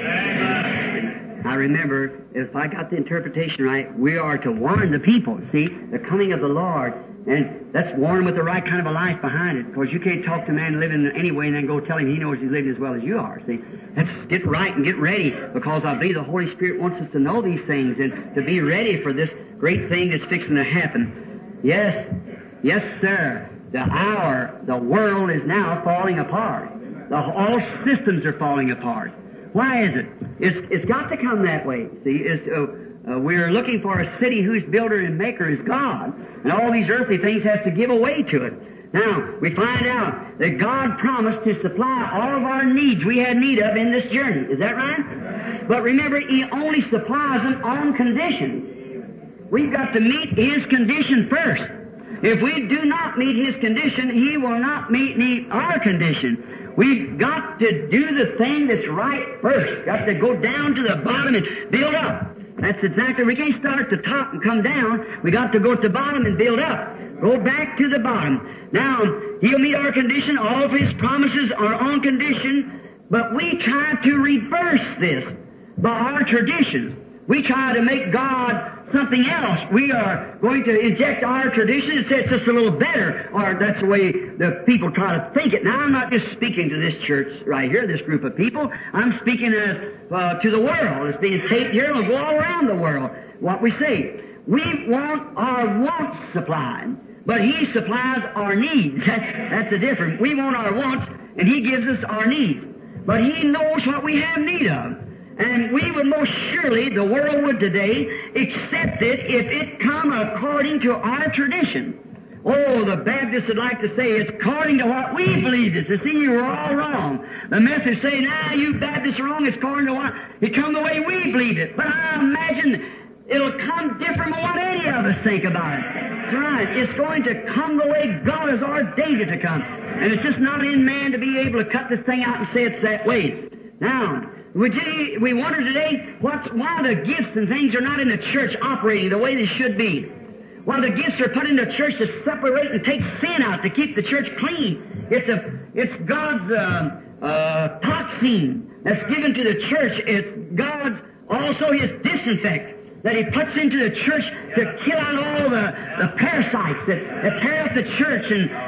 I remember, if I got the interpretation right, we are to warn the people, see, the coming of the Lord. And that's warn with the right kind of a life behind it, because you can't talk to a man living anyway and then go tell him he knows he's living as well as you are, see. Let's get right and get ready, because I believe the Holy Spirit wants us to know these things and to be ready for this great thing that's fixing to happen. Yes, yes, sir. The world is now falling apart. All systems are falling apart. Why is it? It's got to come that way. See, we're looking for a city whose builder and maker is God, and all these earthly things have to give away to it. Now, we find out that God promised to supply all of our needs we had need of in this journey. Is that right? But remember, He only supplies them on conditions. We've got to meet His condition first. If we do not meet His condition, He will not meet our condition. We've got to do the thing that's right first. Got to go down to the bottom and build up. That's exactly, we can't start at the top and come down. We got to go to the bottom and build up. Go back to the bottom. Now, He'll meet our condition. All of His promises are on condition. But we try to reverse this by our traditions. We try to make God something else. We are going to inject our tradition and say it's just a little better, or that's the way the people try to think it. Now, I'm not just speaking to this church right here, this group of people. I'm speaking to the world. It's being taped here and it'll go all around the world. What we say, we want our wants supplied, but He supplies our needs. That's the difference. We want our wants, and He gives us our needs. But He knows what we have need of. And we would most surely, the world would today, accept it if it come according to our tradition. Oh, the Baptists would like to say it's according to what we believe it. To see, you were all wrong. The Methodists say, nah, you Baptists are wrong. It's according to what it come the way we believe it. But I imagine it'll come different from what any of us think about it. That's right. It's going to come the way God has ordained it to come. And it's just not in man to be able to cut this thing out and say it's that way. Now, we wonder today why the gifts and things are not in the church operating the way they should be. Why the gifts are put in the church to separate and take sin out, to keep the church clean. It's God's toxin that's given to the church. It's God's also His disinfect that He puts into the church to kill out all the parasites that tear up the church,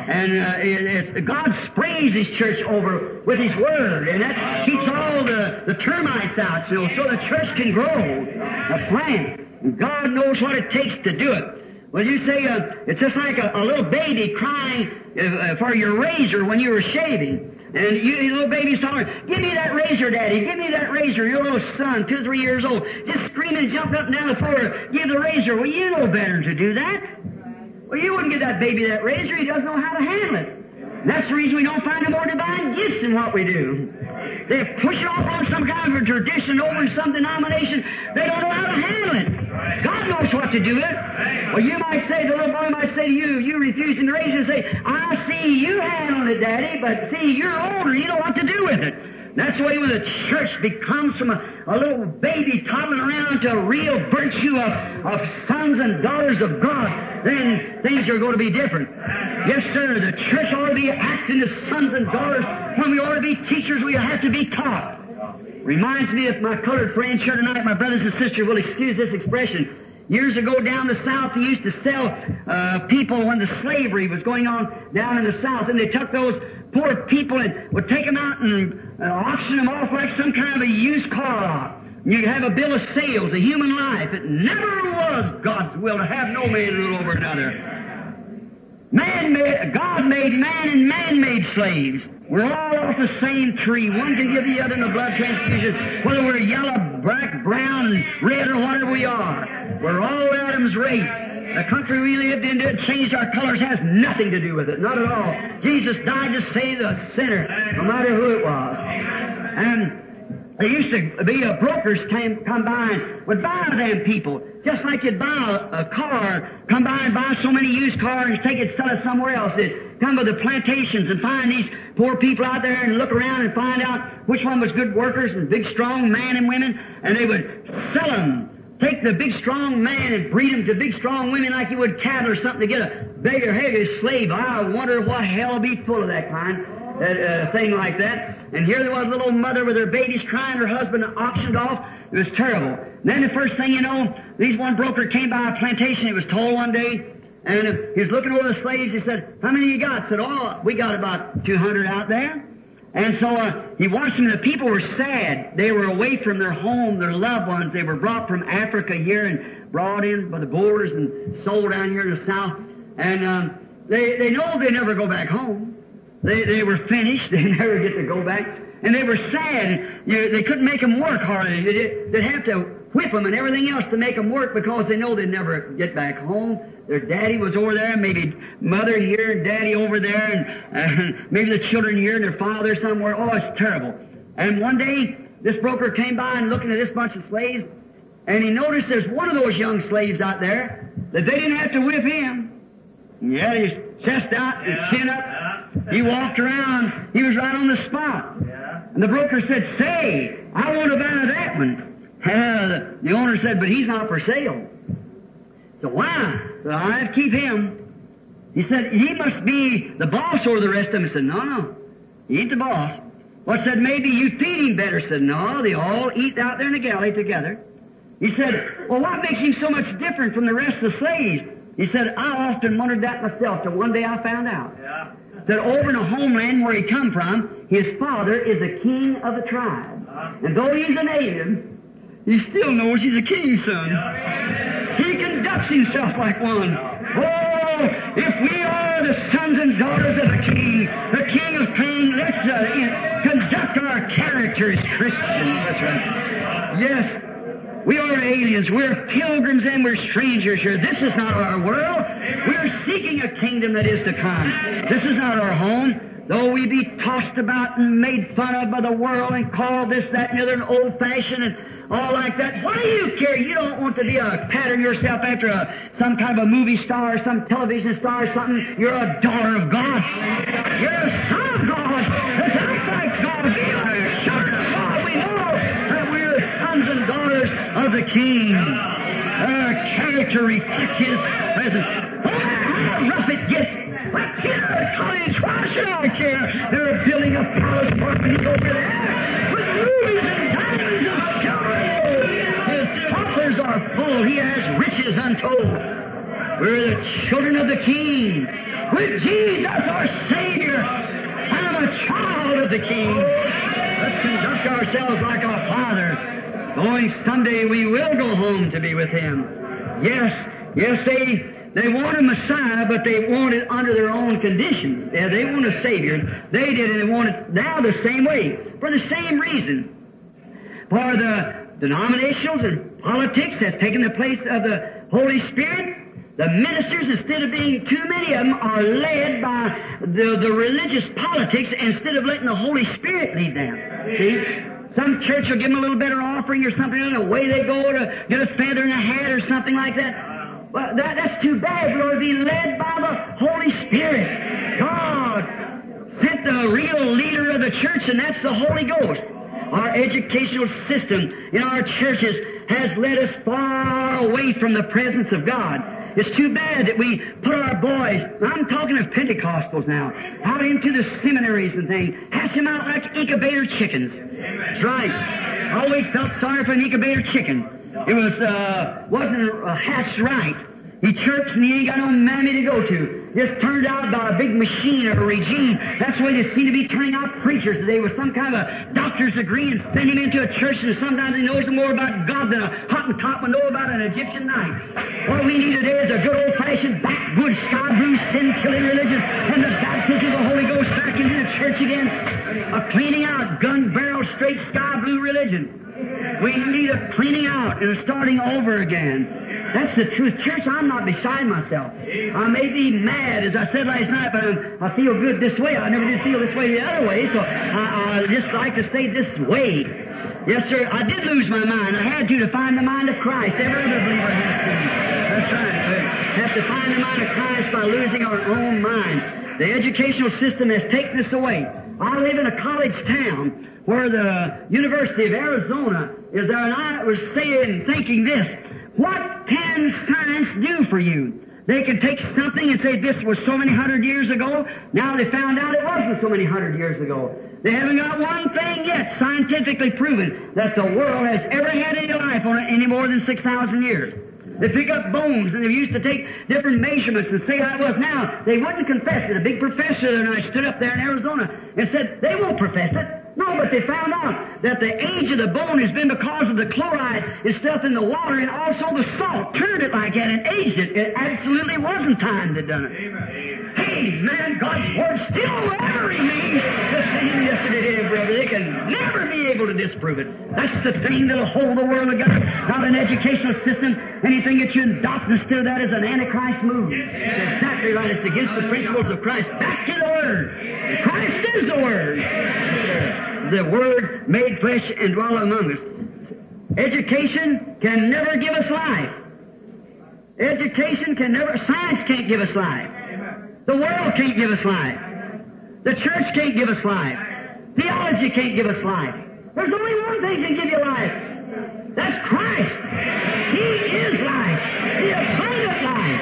and God sprays His church over with His Word, and that keeps all the termites out, so the church can grow a plant. And God knows what it takes to do it. Well, you say it's just like a little baby crying for your razor when you were shaving. And your little baby's hollering, give me that razor, Daddy, give me that razor. Your little son, 2 or 3 years old, just screaming and jumping up and down the floor, give the razor. Well, you know better to do that. Well, you wouldn't give that baby that razor. He doesn't know how to handle it. And that's the reason we don't find no more divine gifts in what we do. They push it off on some kind of a tradition over in some denomination. They don't know how to handle it. God knows what to do with it. Well, you might say, the little boy might say to you refusing the razor, and say, I see you handling it, Daddy, but see, you're older, you know what to do with it. That's the way when the church becomes from a little baby toddling around to a real virtue of sons and daughters of God, then things are going to be different. Yes, sir, the church ought to be acting as sons and daughters. When we ought to be teachers, we have to be taught. Reminds me of my colored friends here tonight. My brothers and sisters will excuse this expression. Years ago down the South, they used to sell people when the slavery was going on down in the South, and they took those poor people and would take them out and auction them off like some kind of a used car lot. You have a bill of sales, a human life. It never was God's will to have no man rule over another. God made man and man made slaves. We're all off the same tree. One can give the other in the blood transfusion, whether we're yellow, black, brown, red, or whatever we are. We're all Adam's race. The country we lived in that changed our colors has nothing to do with it, not at all. Jesus died to save the sinner, no matter who it was. And there used to be brokers come by and would buy them people, just like you'd buy a car, come by and buy so many used cars and take it, sell it somewhere else. They'd come to the plantations and find these poor people out there and look around and find out which one was good workers and big, strong men and women, and they would sell them. Take the big, strong man and breed him to big, strong women like you would cattle or something to get a bigger, heavier slave. I wonder what hell will be full of that kind. Thing like that. And here there was a little mother with her babies crying, her husband auctioned off. It was terrible. And then the first thing you know, one broker came by a plantation, he was told one day, and he was looking over the slaves, he said, how many you got? I said, oh, we got about 200 out there. And so he watched them, and the people were sad. They were away from their home, their loved ones. They were brought from Africa here and brought in by the borders and sold down here in the south. And they know they never go back home. They were finished. They never get to go back. And they were sad. They couldn't make them work hard. They'd have to whip them and everything else to make them work because they know they'd never get back home. Their daddy was over there, maybe mother here and daddy over there, and maybe the children here and their father somewhere. Oh, it's terrible. And one day, this broker came by and looking at this bunch of slaves, and he noticed there's one of those young slaves out there that they didn't have to whip him. He had his chest out, his chin up. He walked around. He was right on the spot. And the broker said, say, I want to buy that one. The owner said, but he's not for sale. So why? So I'd keep him. He said, he must be the boss over the rest of them. I said, no, he ain't the boss. Well, I said, maybe you feed him better. I said, no, they all eat out there in the galley together. He said, well, what makes him so much different from the rest of the slaves? He said, I often wondered that myself, till one day I found out. That over in the homeland where he come from, his father is a king of the tribe. And though he's an alien, he still knows he's a king's son. He conducts himself like one. Oh, if we are the sons and daughters of the King of Kings, let's conduct our character as Christians. That's right. Yes. We are aliens. We're pilgrims and we're strangers here. This is not our world. We're seeking a kingdom that is to come. This is not our home. Though we be tossed about and made fun of by the world and called this, that, and the other, and old-fashioned and all like that, why do you care? You don't want to be pattern yourself after some kind of a movie star or some television star or something. You're a daughter of God. You're a son of God. That's like God. We are a child of God. We know that we're sons and daughters of the King. Our character reflects His presence. No matter how rough it gets, like here at college, why should I care? They're building a palace for me over there with rubies and diamonds and silver. His coffers are full. He has riches untold. We're the children of the King. With Jesus, our Savior, I'm a child of the King. Let's conduct ourselves like our Father, knowing someday we will go home to be with Him. Yes, they want a Messiah, but they want it under their own conditions. Yeah, they want a Savior. They did, and they want it now the same way, for the same reason. For the denominationals and politics have taken the place of the Holy Spirit. The ministers, instead of being too many of them, are led by the religious politics instead of letting the Holy Spirit lead them. See? Some church will give them a little better offering or something, and away they go to get a feather in a hat or something like that. Well, that's too bad. We ought to be led by the Holy Spirit. God sent the real leader of the church, and that's the Holy Ghost. Our educational system in our churches has led us far away from the presence of God. It's too bad that we put our boys, I'm talking of Pentecostals now, out into the seminaries and things, hatch them out like incubator chickens. That's right. I always felt sorry for an incubator chicken. It wasn't hatched right. He chirps and he ain't got no mammy to go to. just turned out by a big machine or a regime. That's the way they seem to be turning out preachers today with some kind of a doctor's degree and send him into a church, and sometimes he knows more about God than a Hottentot would know about an Egyptian knife. What we need today is a good old-fashioned backwoods, sky-blue, sin-killing religion and the baptism of the Holy Ghost back into the church again. A cleaning out, gun-barrel, straight sky-blue religion. We need a cleaning out and a starting over again. That's the truth. Church, I'm not beside myself. I may be mad, as I said last night, but I feel good this way. I never did feel this way the other way, so I just like to stay this way. Yes, sir, I did lose my mind. I had to find the mind of Christ. Every other believer has to. That's right. We have to find the mind of Christ by losing our own mind. The educational system has taken us away. I live in a college town where the University of Arizona is there, and I was thinking this, what can science do for you? They can take something and say this was so many hundred years ago. Now they found out it wasn't so many hundred years ago. They haven't got one thing yet scientifically proven that the world has ever had any life on it any more than 6,000 years. They pick up bones, and they used to take different measurements and say how it was. Now, they wouldn't confess it. A big professor and I stood up there in Arizona and said, they won't profess it. No, but they found out that the age of the bone has been because of the chloride and stuff in the water, and also the salt turned it like that and aged it. It absolutely wasn't time that done it. Amen. Hey, man, God's Word still ever remains the same yesterday, today, and forever. They can never be able to disprove it. That's the thing that'll hold the world together. Not an educational system. Anything that you adopt instead of that is an Antichrist move. It's exactly right. It's against the principles of Christ. Back to the Word. Christ is the Word. The Word made flesh and dwelt among us. Education can never give us life. Education can never, science can't give us life. The world can't give us life. The church can't give us life. Theology can't give us life. There's only one thing that can give you life. That's Christ. He is life. The abundant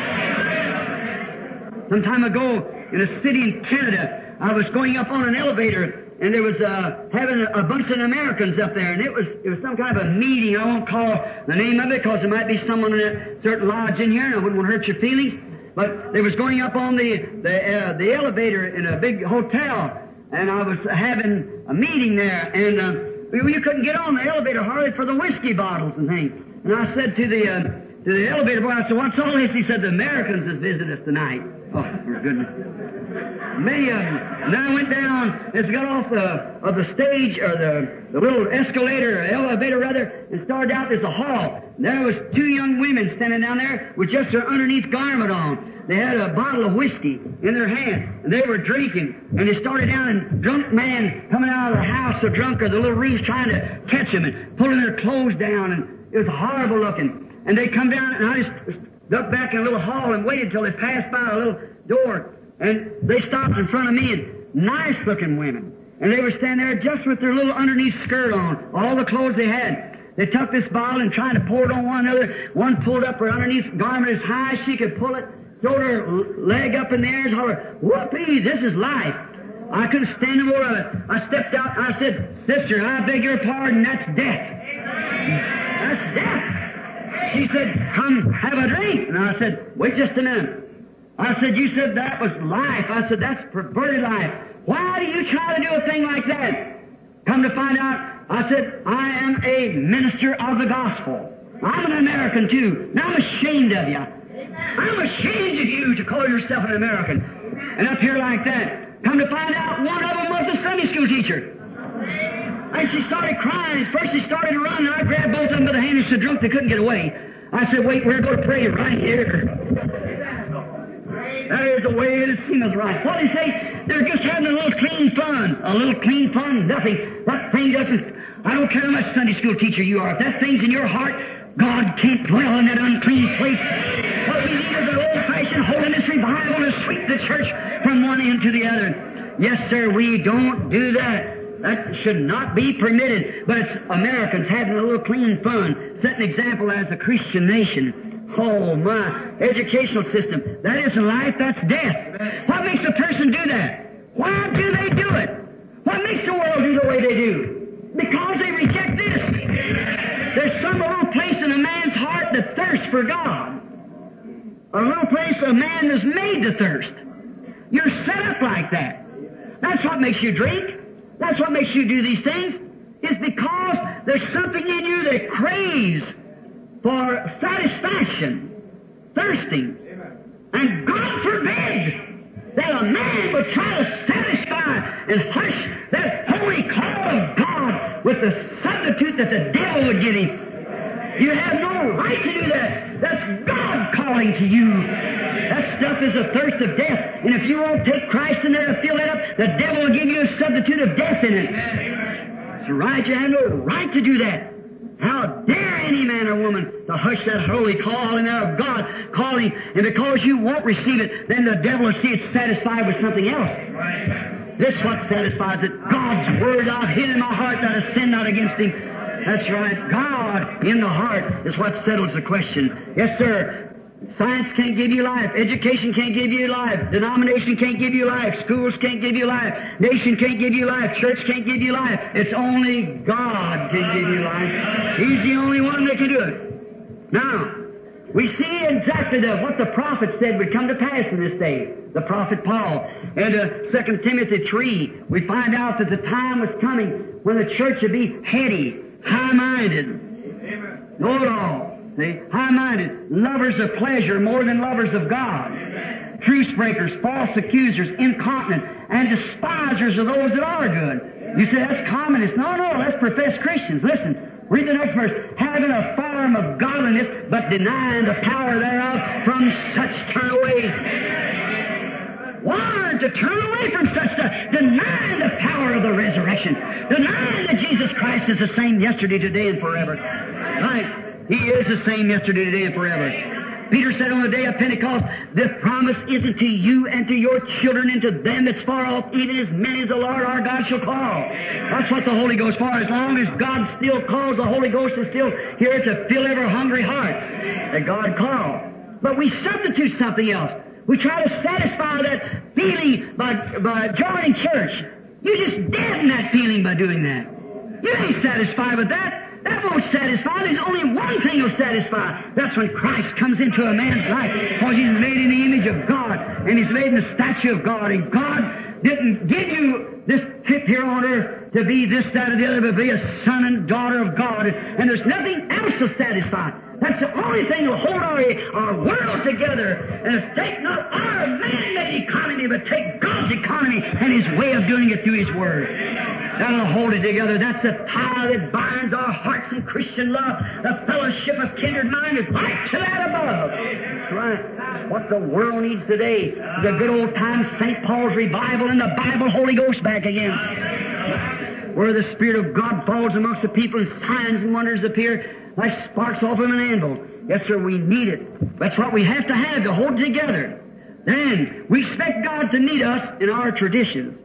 life. Some time ago, in a city in Canada, I was going up on an elevator, and there was having a bunch of Americans up there, and it was some kind of a meeting. I won't call the name of it because there might be someone in a certain lodge in here, and I wouldn't want to hurt your feelings. But they was going up on the elevator in a big hotel, and I was having a meeting there, and you couldn't get on the elevator hardly for the whiskey bottles and things. And I said to the elevator boy, I said, "What's all this?" He said, "The Americans has visited us tonight." Oh, for goodness. Many of them. And then I went down, and got off the stage, or the little escalator, or elevator rather, and started out. There's a hall. And there was two young women standing down there with just their underneath garment on. They had a bottle of whiskey in their hand, and they were drinking. And they started down, and drunk man coming out of the house, so drunk, or the little roofs trying to catch them and pulling their clothes down, and it was horrible looking. And they come down, and I just ducked back in a little hall and waited till they passed by a little door. And they stopped in front of me, and nice-looking women. And they were standing there just with their little underneath skirt on, all the clothes they had. They took this bottle and tried to pour it on one another. One pulled up her underneath garment as high as she could pull it, throwed her leg up in the air and hollered, "Whoopee, this is life." I couldn't stand no more of it. I stepped out and I said, "Sister, I beg your pardon, that's death." That's death. She said, "Come have a drink." And I said, "Wait just a minute." I said, "You said that was life." I said, "That's perverted life. Why do you try to do a thing like that?" Come to find out, I said, "I am a minister of the gospel. I'm an American too, and I'm ashamed of you. I'm ashamed of you to call yourself an American." And up here like that, come to find out, one of them was a Sunday school teacher. And she started crying. First she started to run, and I grabbed both of them by the hand and so drunk they couldn't get away. I said, "Wait, we're going to pray right here." That is the way it seems right. What do they say? They're just having a little clean fun. A little clean fun, nothing. That thing doesn't, I don't care how much Sunday school teacher you are. If that thing's in your heart, God can't dwell in that unclean place. What we need is an old-fashioned holiness revival to sweep the church from one end to the other. Yes, sir, we don't do that. That should not be permitted. But it's Americans having a little clean fun, set an example as a Christian nation. Oh, my educational system. That isn't life, that's death. What makes a person do that? Why do they do it? What makes the world do the way they do? Because they reject this. There's some little place in a man's heart that thirsts for God. a little place a man is made to thirst. You're set up like that. That's what makes you drink. That's what makes you do these things. It's because there's something in you that craves for satisfaction, thirsting. And God forbid that a man would try to satisfy and hush that holy call of God with the substitute that the devil would give him. You have no right to do that. That's God calling to you. That stuff is a thirst of death. And if you won't take Christ in there and fill it up, the devil will give you a substitute of death in it. That's right. You have no right to do that. How dare any man or woman to hush that holy calling out of God calling, and because you won't receive it, then the devil will see it's satisfied with something else. This is what satisfies it. God's Word I've hid in my heart that I sin not against Him. That's right. God in the heart is what settles the question. Yes, sir. Science can't give you life. Education can't give you life. Denomination can't give you life. Schools can't give you life. Nation can't give you life. Church can't give you life. It's only God can give you life. He's the only one that can do it. Now, we see exactly what the prophet said would come to pass in this day. The prophet Paul. In 2 Timothy 3, we find out that the time was coming when the church would be heady, high-minded, know-it-all. See? High-minded, lovers of pleasure more than lovers of God. Truce breakers, false accusers, incontinent, and despisers of those that are good. You say, that's communists. No, that's professed Christians. Listen, read the next verse. Having a form of godliness, but denying the power thereof, from such turn away. Learn to turn away from such stuff. Denying the power of the resurrection. Denying that Jesus Christ is the same yesterday, today, and forever. Right? He is the same yesterday, today, and forever. Peter said on the day of Pentecost, the promise isn't to you and to your children and to them that's far off, even as many as the Lord our God shall call. That's what the Holy Ghost for. As long as God still calls, the Holy Ghost is still here to fill every hungry heart that God called. But we substitute something else. We try to satisfy that feeling by joining church. You just deaden that feeling by doing that. You ain't satisfied with that. That won't satisfy. There's only one thing will satisfy. That's when Christ comes into a man's life. Because He's made in the image of God. And He's made in the statue of God. And God didn't give you this trip here on earth to be this, that, or the other, but be a son and daughter of God. And there's nothing else to satisfy. That's the only thing that will hold our world together. And it's take not our man-made economy, but take God's economy and His way of doing it through His Word. That'll hold it together. That's the tie that binds our hearts in Christian love. The fellowship of kindred mind is right to that above. That's right. What the world needs today is a good old time St. Paul's revival and the Bible Holy Ghost back again. Where the Spirit of God falls amongst the people and signs and wonders appear like sparks off of an anvil. Yes, sir, we need it. That's what we have to hold together. Then we expect God to meet us in our traditions.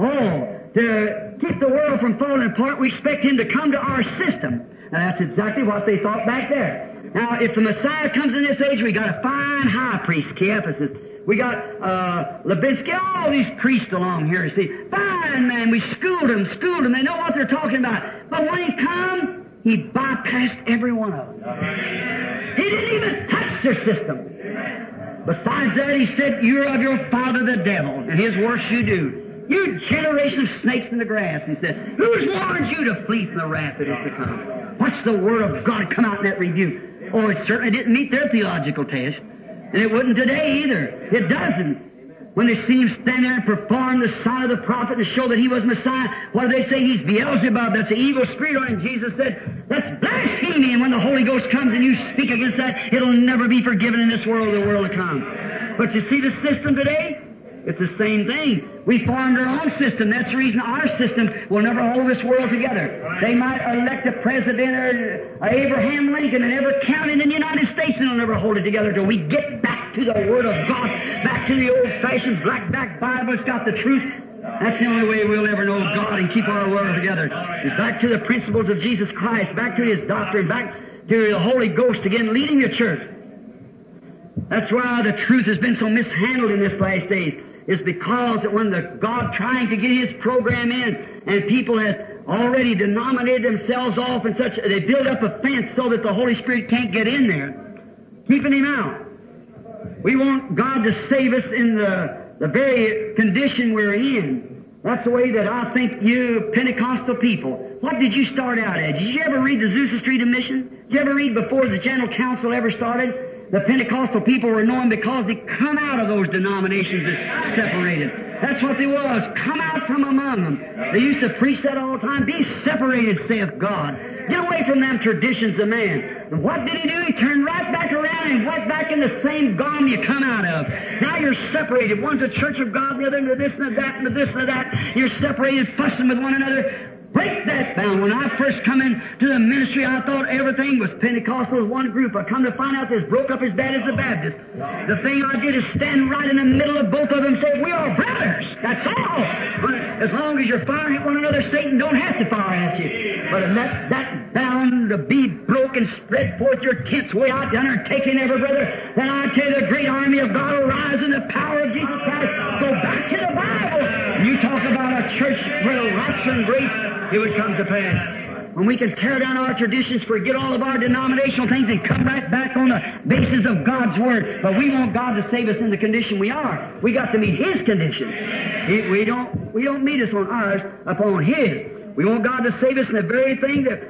To keep the world from falling apart, we expect Him to come to our system. And that's exactly what they thought back there. Now, if the Messiah comes in this age, we got a fine high priest, Caiaphas. We got Levinsky, all these priests along here, you see. Fine, man, we schooled them. They know what they're talking about. But when He come, He bypassed every one of them. He didn't even touch their system. Besides that, He said, you're of your father the devil, and his works you do. You generation of snakes in the grass. He said, who's warned you to flee from the wrath that is to come? Watch the Word of God come out in that rebuke. Oh, it certainly didn't meet their theological test. And it wouldn't today either. It doesn't. When they see Him stand there and perform the sign of the prophet to show that He was Messiah, what do they say? He's Beelzebub. That's the evil spirit. And Jesus said, that's blasphemy. And when the Holy Ghost comes and you speak against that, it'll never be forgiven in this world or the world to come. But you see the system today? It's the same thing. We formed our own system. That's the reason our system will never hold this world together. They might elect a president or Abraham Lincoln in every county in the United States, and they'll never hold it together until we get back to the Word of God, back to the old-fashioned black-back Bible. It's got the truth. That's the only way we'll ever know God and keep our world together. It's back to the principles of Jesus Christ, back to His doctrine, back to the Holy Ghost again, leading the church. That's why the truth has been so mishandled in this last days. Is because that when God trying to get His program in, and people have already denominated themselves off and such, they build up a fence so that the Holy Spirit can't get in there, keeping Him out. We want God to save us in the very condition we're in. That's the way that I think you Pentecostal people. What did you start out at? Did you ever read the Azusa Street of Mission? Did you ever read before the General Council ever started? The Pentecostal people were known because they come out of those denominations that separated. That's what they was. Come out from among them. They used to preach that all the time. Be separated, saith God. Get away from them traditions of man. And what did he do? He turned right back around and went back in the same garm you come out of. Now you're separated. One's a church of God, the other into this and that and this and that. You're separated, fussing with one another. Break that bound. When I first come into the ministry, I thought everything was Pentecostal, one group. I come to find out this broke up as bad as the Baptists. The thing I did is stand right in the middle of both of them and say, we are brothers. That's all. As long as you're firing at one another, Satan don't have to fire at you. But let that bound to be broken, spread forth your tents way out yonder and take in every brother. Then I tell you, the great army of God will rise in the power of Jesus Christ. Go back to the Bible. You talk about a church where the rapture and grace, it would come to pass. When we can tear down our traditions, forget all of our denominational things, and come right back on the basis of God's Word. But we want God to save us in the condition we are. We got to meet His condition. We don't meet us on ours, upon His. We want God to save us in the very thing that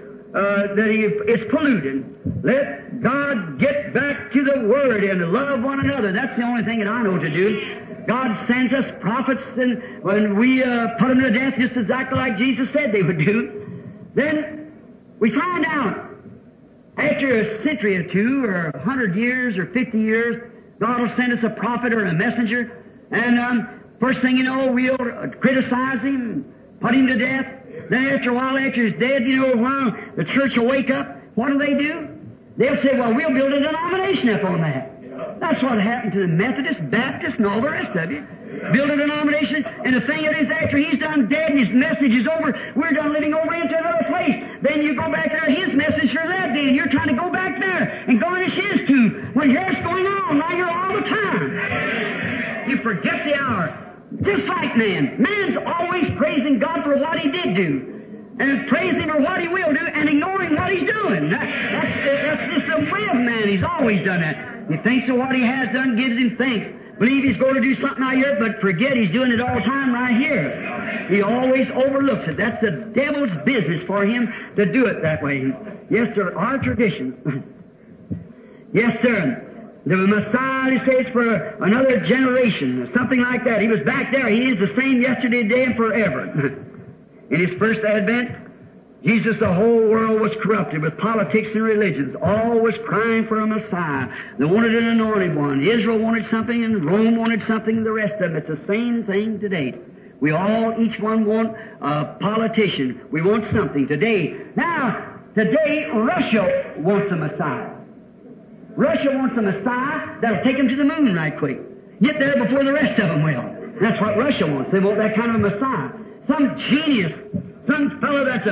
is polluted. Let God get back to the Word and love one another. That's the only thing that I know to do. God sends us prophets, and when we put them to death, just exactly like Jesus said they would do, then we find out after a century or two, or 100 years, or 50 years, God will send us a prophet or a messenger, and first thing you know, we'll criticize him, put him to death. Then after a while, after he's dead, the church will wake up. What do? They'll say, well, we'll build a denomination upon that. That's what happened to the Methodists, Baptists, and all the rest of you. Build a denomination, and the thing is, after he's done dead and his message is over, we're done living over into another place. Then you go back there, his message for that day, and you're trying to go back there and garnish his too. When here's going on, now you're all the time. You forget the hour. Just like man. Man's always praising God for what he did do, and praising for what he will do, and ignoring what he's doing. That's just the way of man. He's always done that. He thinks of what he has done, gives him thanks. Believe he's going to do something out here, but forget he's doing it all the time right here. He always overlooks it. That's the devil's business for him to do it that way. Yes, sir, our tradition. Yes, sir. The Messiah, he says, for another generation, something like that. He was back there. He is the same yesterday, today, and forever. In his first advent, Jesus, the whole world was corrupted with politics and religions. All was crying for a Messiah. They wanted an anointed one. Israel wanted something, and Rome wanted something, and the rest of them. It's the same thing today. We all, each one want a politician. We want something today. Now, today, Russia wants a Messiah. Russia wants a Messiah that'll take them to the moon right quick. Get there before the rest of them will. That's what Russia wants. They want that kind of a Messiah. Some genius, some fellow that's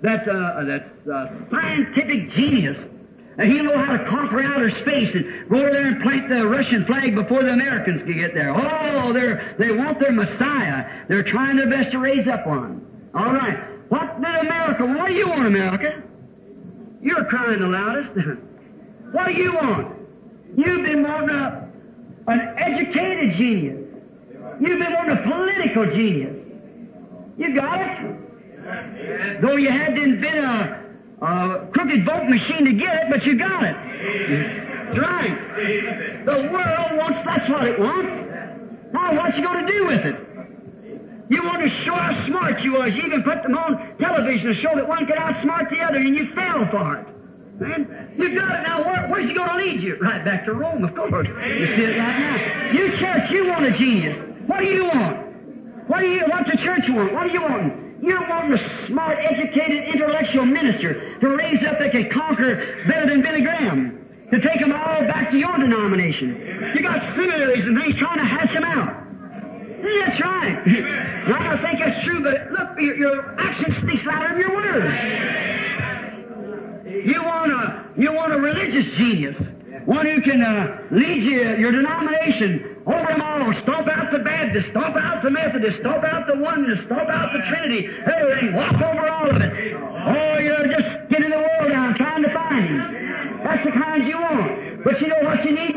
a scientific genius, and he'll know how to conquer outer space and go over there and plant the Russian flag before the Americans can get there. Oh, they want their Messiah. They're trying their best to raise up one. All right. What did America want? What do you want, America? You're crying the loudest. What do you want? You've been wanting an educated genius. You've been wanting a political genius. You got it? Though you had to invent a crooked vote machine to get it, but you got it. That's right. The world wants, that's what it wants. Now, what you going to do with it? You want to show how smart you was. You even put them on television to show that one could outsmart the other, and you fell for it. Man, you got it. Now, where's he going to lead you? Right back to Rome, of course. You see it right now. You church, you want a genius. What do you want? What's the church want? What do you want? You're wanting a smart, educated, intellectual minister to raise up that can conquer better than Billy Graham, to take them all back to your denomination. You got seminaries and things trying to hatch them out. That's right. Now, I think that's true, but look, your action speaks louder than your words. You want a religious genius, one who can lead your denomination over them all. Stomp out the Baptist, stomp out the Methodist, stomp out the Oneness, stomp out the Trinity, everything, walk over all of it. Oh, you're just getting the world down, trying to find him. That's the kind you want. But you know what you need?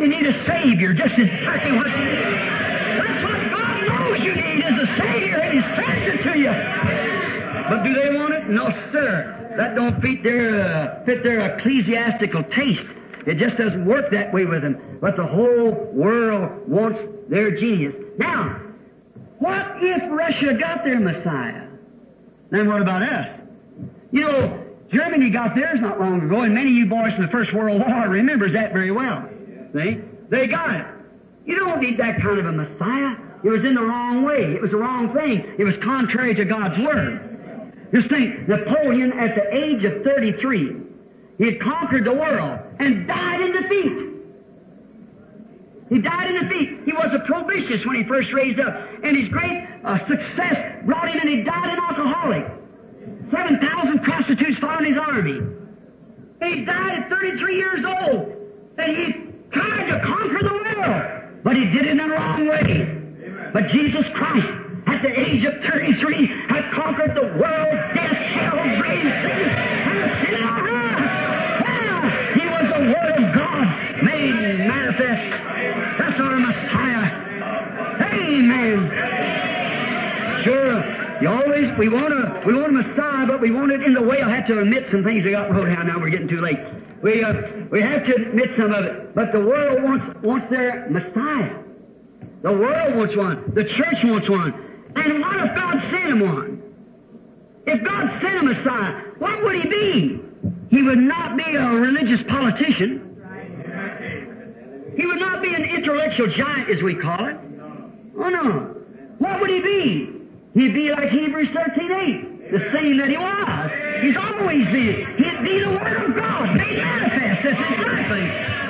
You need a Savior, just exactly what you need. That's what God knows you need, is a Savior, and He sends it to you. But do they want it? No, sir. That don't fit their ecclesiastical taste. It just doesn't work that way with them. But the whole world wants their genius. Now, what if Russia got their Messiah? Then what about us? You know, Germany got theirs not long ago, and many of you boys from the First World War remembers that very well. See? They got it. You don't need that kind of a Messiah. It was in the wrong way. It was the wrong thing. It was contrary to God's Word. Just think, Napoleon, at the age of 33, he had conquered the world and died in defeat. He died in defeat. He was a probitious when he first raised up, and his great success brought him, and he died an alcoholic. 7,000 prostitutes followed his army. And he died at 33 years old, and he tried to conquer the world, but he did it in the wrong way. But Jesus Christ, at the age of 33, had conquered the world, death, hell, grave, sin, and the sin of our He was the Word of God made manifest. That's our Messiah. Amen. Sure, we want a Messiah, but we want it in the way. I have to admit some things I got wrote down. Now we're getting too late. We have to admit some of it. But the world wants their Messiah. The world wants one. The church wants one. And what if God sent him one? If God sent a Messiah, what would he be? He would not be a religious politician. He would not be an intellectual giant, as we call it. Oh, no. What would he be? He'd be like Hebrews 13:8, the same that he was. He's always been. He'd be the Word of God made manifest. That's exactly.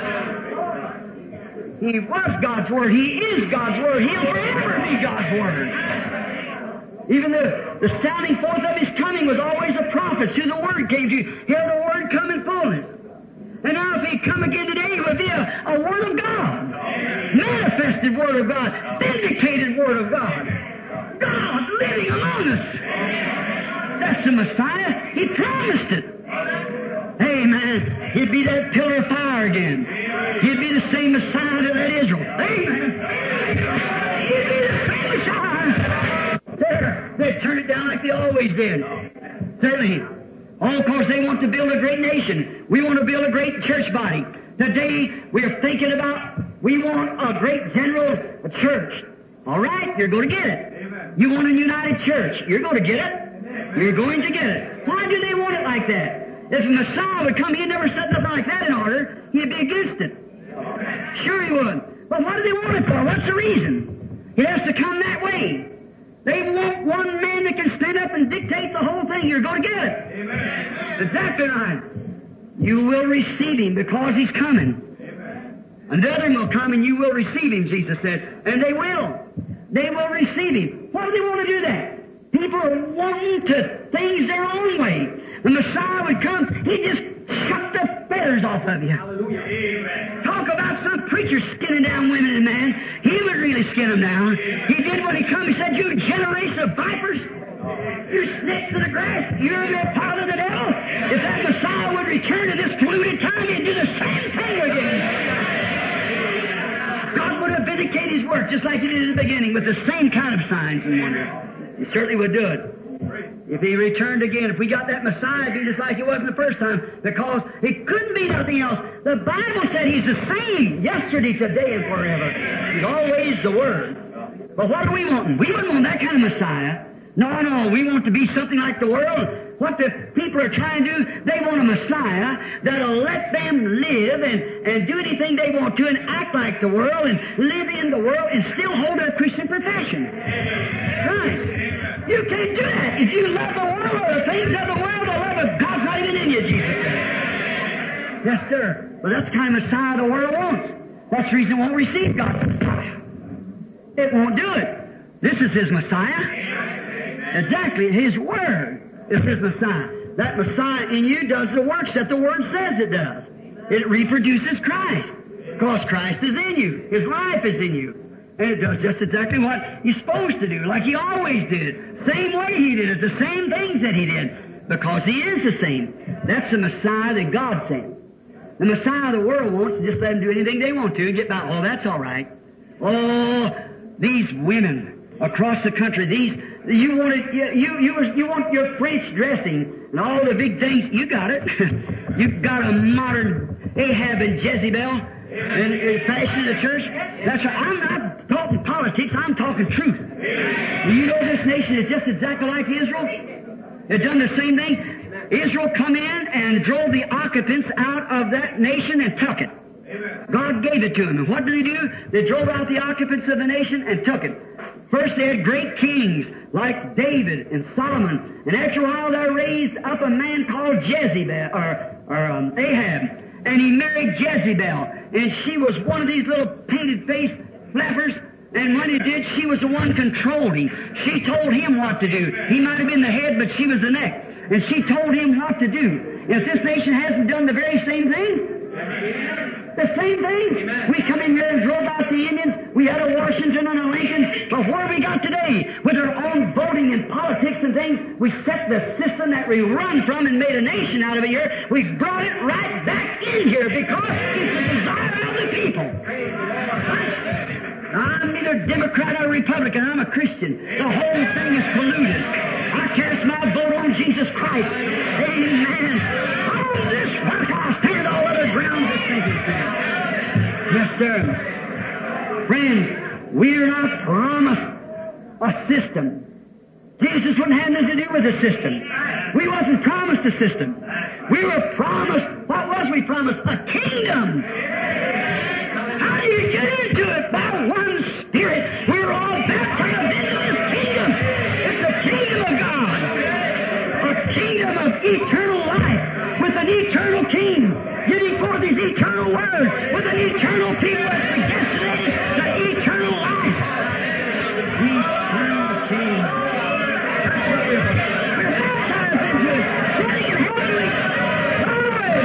He was God's Word. He is God's Word. He'll forever be God's Word. Even the sounding forth of His coming was always a prophet. Who the Word came to. Here the Word come in fullness. And now if He come again today, He would be a Word of God. Manifested Word of God. Vindicated Word of God. God living among us. That's the Messiah. He promised it. Amen. He'd be that pillar of fire again. He'd be the same Messiah to that Israel. Amen. He'd be the same Messiah. They turn it down like they always did. Certainly. Oh, of course, they want to build a great nation. We want to build a great church body. Today, we're thinking about, we want a great general church. All right, you're going to get it. Amen. You want a united church. You're going to get it. Amen. You're going to get it. Why do they want it like that? If a Messiah would come, he'd never set nothing like that in order. He'd be against it. Sure he would. But what do they want it for? What's the reason? It has to come that way. They want one man that can stand up and dictate the whole thing. You're going to get it. Amen. Exactly right. You will receive him because he's coming. Another will come and you will receive him, Jesus said. And they will. They will receive him. Why do they want to do that? People are wanting to things their own way. The Messiah would come, he'd just shut the feathers off of you. Hallelujah. Amen. Talk about some preacher skinning down women and men. He would really skin them down. He did when he come. He said, you generation of vipers, you snakes of the grass, you're the power of the devil. If that Messiah would return to this polluted time, he'd do the same thing again. God would have vindicated His work just like He did in the beginning with the same kind of signs and wonders. He certainly would do it. If He returned again, if we got that Messiah, it'd be just like it was the first time, because it couldn't be nothing else. The Bible said He's the same yesterday, today, and forever. He's always the Word. But what do we want? We wouldn't want that kind of Messiah. No, we want to be something like the world. What the people are trying to do, they want a Messiah that'll let them live and do anything they want to and act like the world and live in the world and still hold their Christian profession. Right. You can't do that. If you love the world or the things of the world, the love of God's not even in you, Jesus said. Yes, sir. Well, that's the kind of Messiah the world wants. That's the reason it won't receive God's Messiah. It won't do it. This is His Messiah. Exactly. His Word is His Messiah. That Messiah in you does the works that the Word says it does. It reproduces Christ. Because Christ is in you. His life is in you. And it does just exactly what He's supposed to do, like He always did. Same way He did it, the same things that He did. Because He is the same. That's the Messiah that God sent. The Messiah of the world wants to just let them do anything they want to and get by. Oh, that's all right. Oh, these women across the country, you want your French dressing and all the big things. You got it. You've got a modern Ahab and Jezebel and fashion in the church. That's right. I'm not talking politics. I'm talking truth. You know this nation is just exactly like Israel. They've done the same thing. Israel come in and drove the occupants out of that nation and took it. God gave it to them. And what did He do? They drove out the occupants of the nation and took it. First they had great kings like David and Solomon, and after a while they raised up a man called Jezebel, Ahab, and he married Jezebel, and she was one of these little painted-faced flappers, and when he did, she was the one controlling. She told him what to do. He might have been the head, but she was the neck, and she told him what to do. If this nation hasn't done the very same thing, the same thing. We come in here and drove out the Indians. We had a Washington and a Lincoln. But where we got today, with our own voting and politics and things, we set the system that we run from and made a nation out of it here. We brought it right back in here because it's the desire of the people. I'm neither Democrat or Republican. I'm a Christian. The whole thing is polluted. I cast my vote on Jesus Christ. Amen. On this rock I'll stand, all other ground is sinking sand. Yes, sir. Friends, we're not promised a system. Jesus wouldn't have anything to do with the system. We wasn't promised a system. We were promised, what was we promised? A kingdom. How do you get into it? By one Spirit. We're all baptized into this kingdom. It's the kingdom of God. A kingdom of eternal life with an eternal king. Getting forth His eternal word with an eternal people as the destiny, the eternal life. The eternal king. That's what we're baptized into it. Sitting in heavenly glory.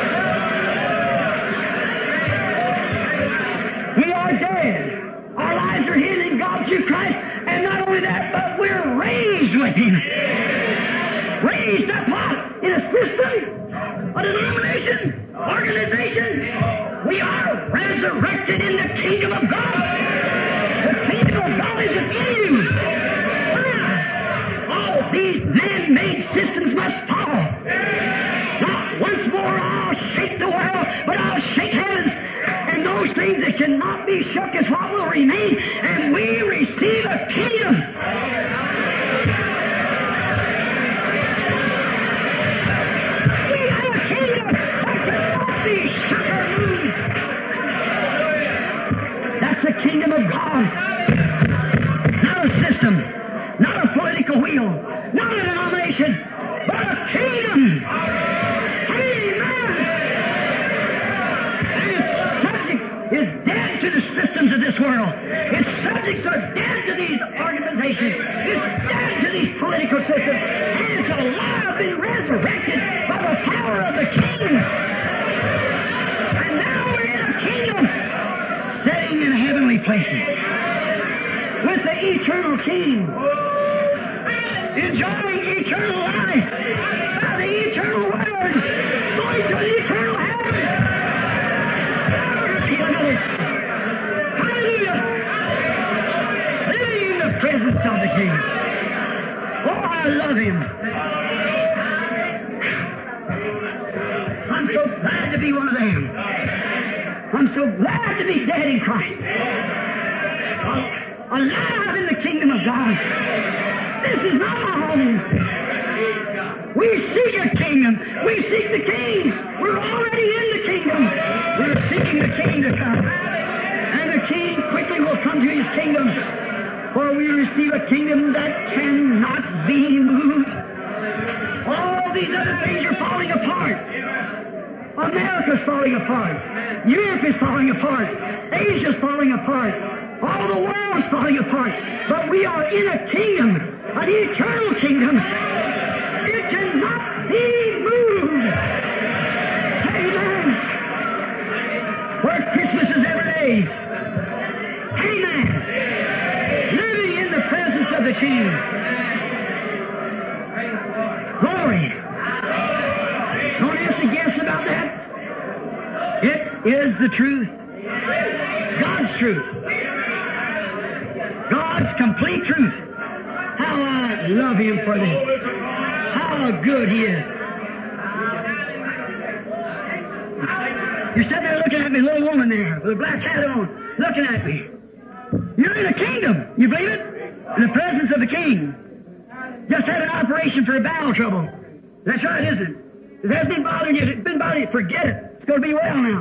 We are dead. Our lives are hid in God through Christ. And not only that, but we're raised with Him. Raised up what? In a system? A denomination? Organization? We are resurrected in the kingdom of God. The kingdom of God is within you. All these man-made systems must fall. Not once more I'll shake the world, but I'll shake heavens. And those things that cannot be shook is what will remain. And we receive a kingdom. That's the kingdom of God. Not a system, not a political wheel, not a denomination, but a kingdom. Amen. And its subject is dead to the systems of this world. Its subjects are dead to these organizations. It's dead to these political systems. And it's alive and resurrected by the power of the King. Sitting in heavenly places with the eternal King, enjoying eternal life by the eternal Word, going to the eternal heaven. Hallelujah! Living in the presence of the King. Oh, I love Him. I'm so glad to be one of them. I'm so glad to be dead in Christ. Alive in the kingdom of God. This is not my home. We seek a kingdom. We seek the King. We're already in the kingdom. We're seeking the King to come. And the King quickly will come to His kingdom. For we receive a kingdom that cannot be moved. All these other things are falling apart. America's falling apart. Europe is falling apart. Asia's falling apart. All the world's falling apart. But we are in a kingdom, an eternal kingdom. It cannot be moved. Amen. Where Christmas is every day. Amen. Living in the presence of the King. Glory. Don't ask to guess about that. God's truth. God's complete truth. How I love Him for this. How good He is. You're sitting there looking at me, little woman there, with a black hat on, looking at me. You're in a kingdom. You believe it? In the presence of the King. Just had an operation for bowel trouble. That's right, isn't it? If that's been bothering you, it's been bothering you, forget it. It's going to be well now.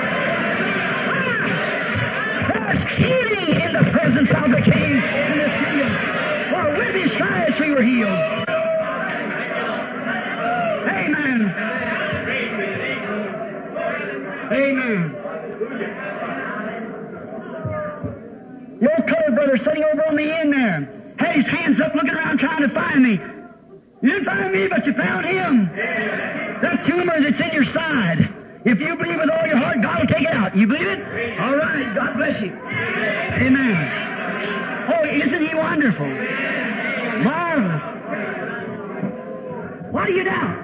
There's healing in the presence of the King in this kingdom. For with His stripes we were healed. Amen. Amen. The old colored brother sitting over on the end there had his hands up looking around trying to find me. You didn't find me, but you found him. That tumor that's in your side, if you believe with all your heart, God will take it out. You believe it? All right. God bless you. Amen. Oh, isn't He wonderful? Marvelous. Why do you doubt?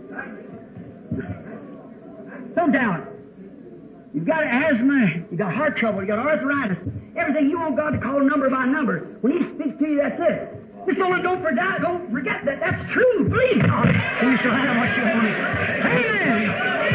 Don't doubt. You've got asthma, you've got heart trouble, you've got arthritis, everything. You want God to call number by number. When He speaks to you, that's it. Just don't forget that. That's true. Believe God, and you shall have what you want. Amen.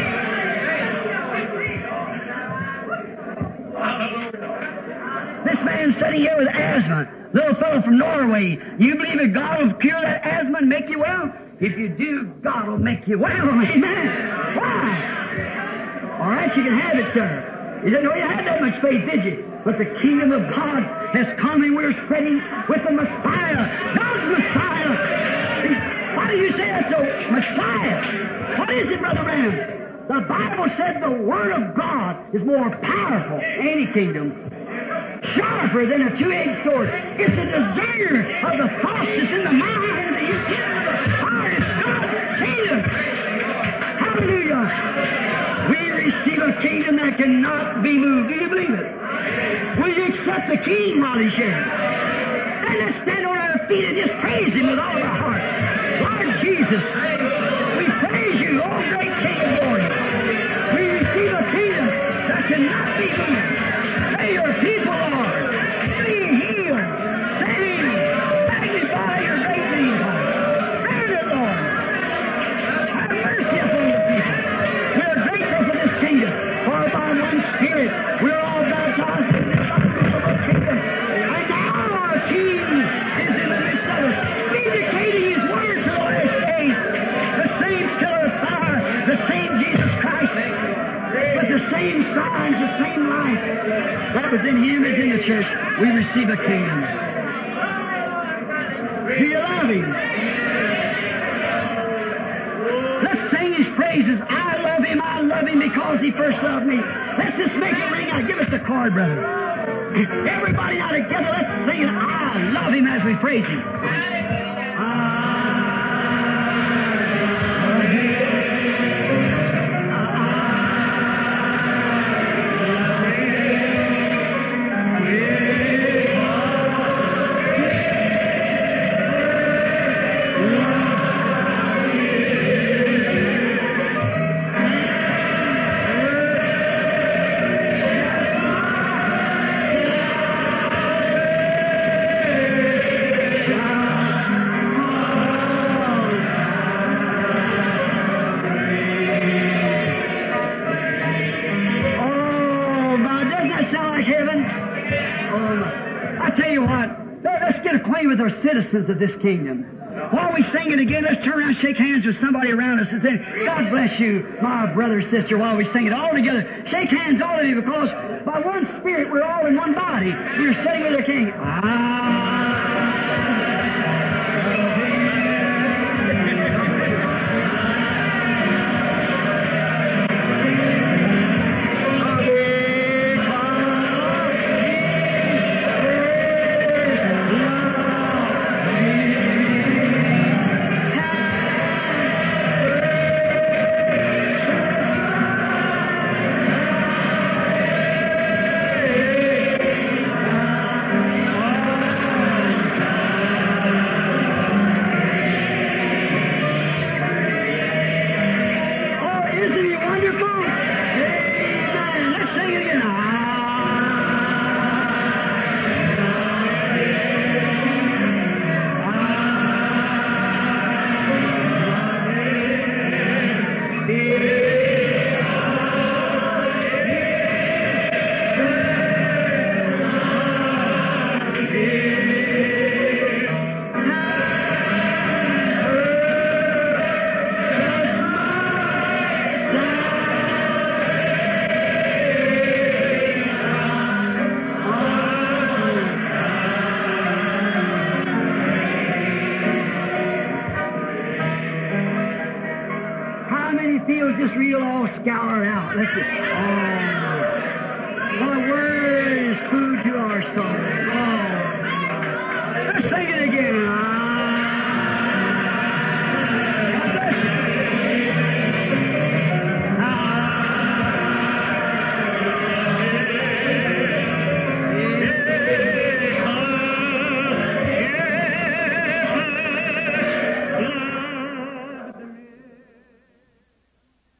This man's sitting here with asthma, little fellow from Norway. You believe that God will cure that asthma and make you well? If you do, God will make you well. Amen. Why? All right, you can have it, sir. You didn't know you had that much faith, did you? But the kingdom of God has come, and we're spreading with the Messiah, God's Messiah. Why do you say that's so? Messiah. What is it, Brother Ram? The Bible said the Word of God is more powerful than any kingdom, sharper than a two-edged sword. It's a discerner of the thoughts that's in the mind and the intent of the heart. It's God's kingdom. Hallelujah. We receive a kingdom that cannot be moved. Do you believe it? Will you accept the King while He's here? And let's stand on our feet and just praise Him with all of our heart. Lord Jesus, we praise You, O great King of glory. We receive a kingdom that cannot be moved. May Your people, Lord, be healed, saved, magnify Your great name, Lord. Grant it, Lord. Have mercy upon the people. We're grateful for this kingdom, for by one Spirit we're all baptized in the baptism of the kingdom. And now our King is in the midst of us, vindicating His word to the last days. The same pillar of fire, the same Jesus Christ, with the same signs, the same life that was in Him is in the church. We receive a kingdom. Do you love Him? Let's sing His praises. I love Him because He first loved me. Let's just make it ring out. Give us the chord, brother. Everybody now together, let's sing it. I love Him as we praise Him. Citizens of this kingdom. While we sing it again, let's turn around and shake hands with somebody around us and say, God bless you, my brother, sister, while we sing it all together. Shake hands, all of you, because by one Spirit we're all in one body. We're sitting with the King. Israel all scoured out. Let's just, oh,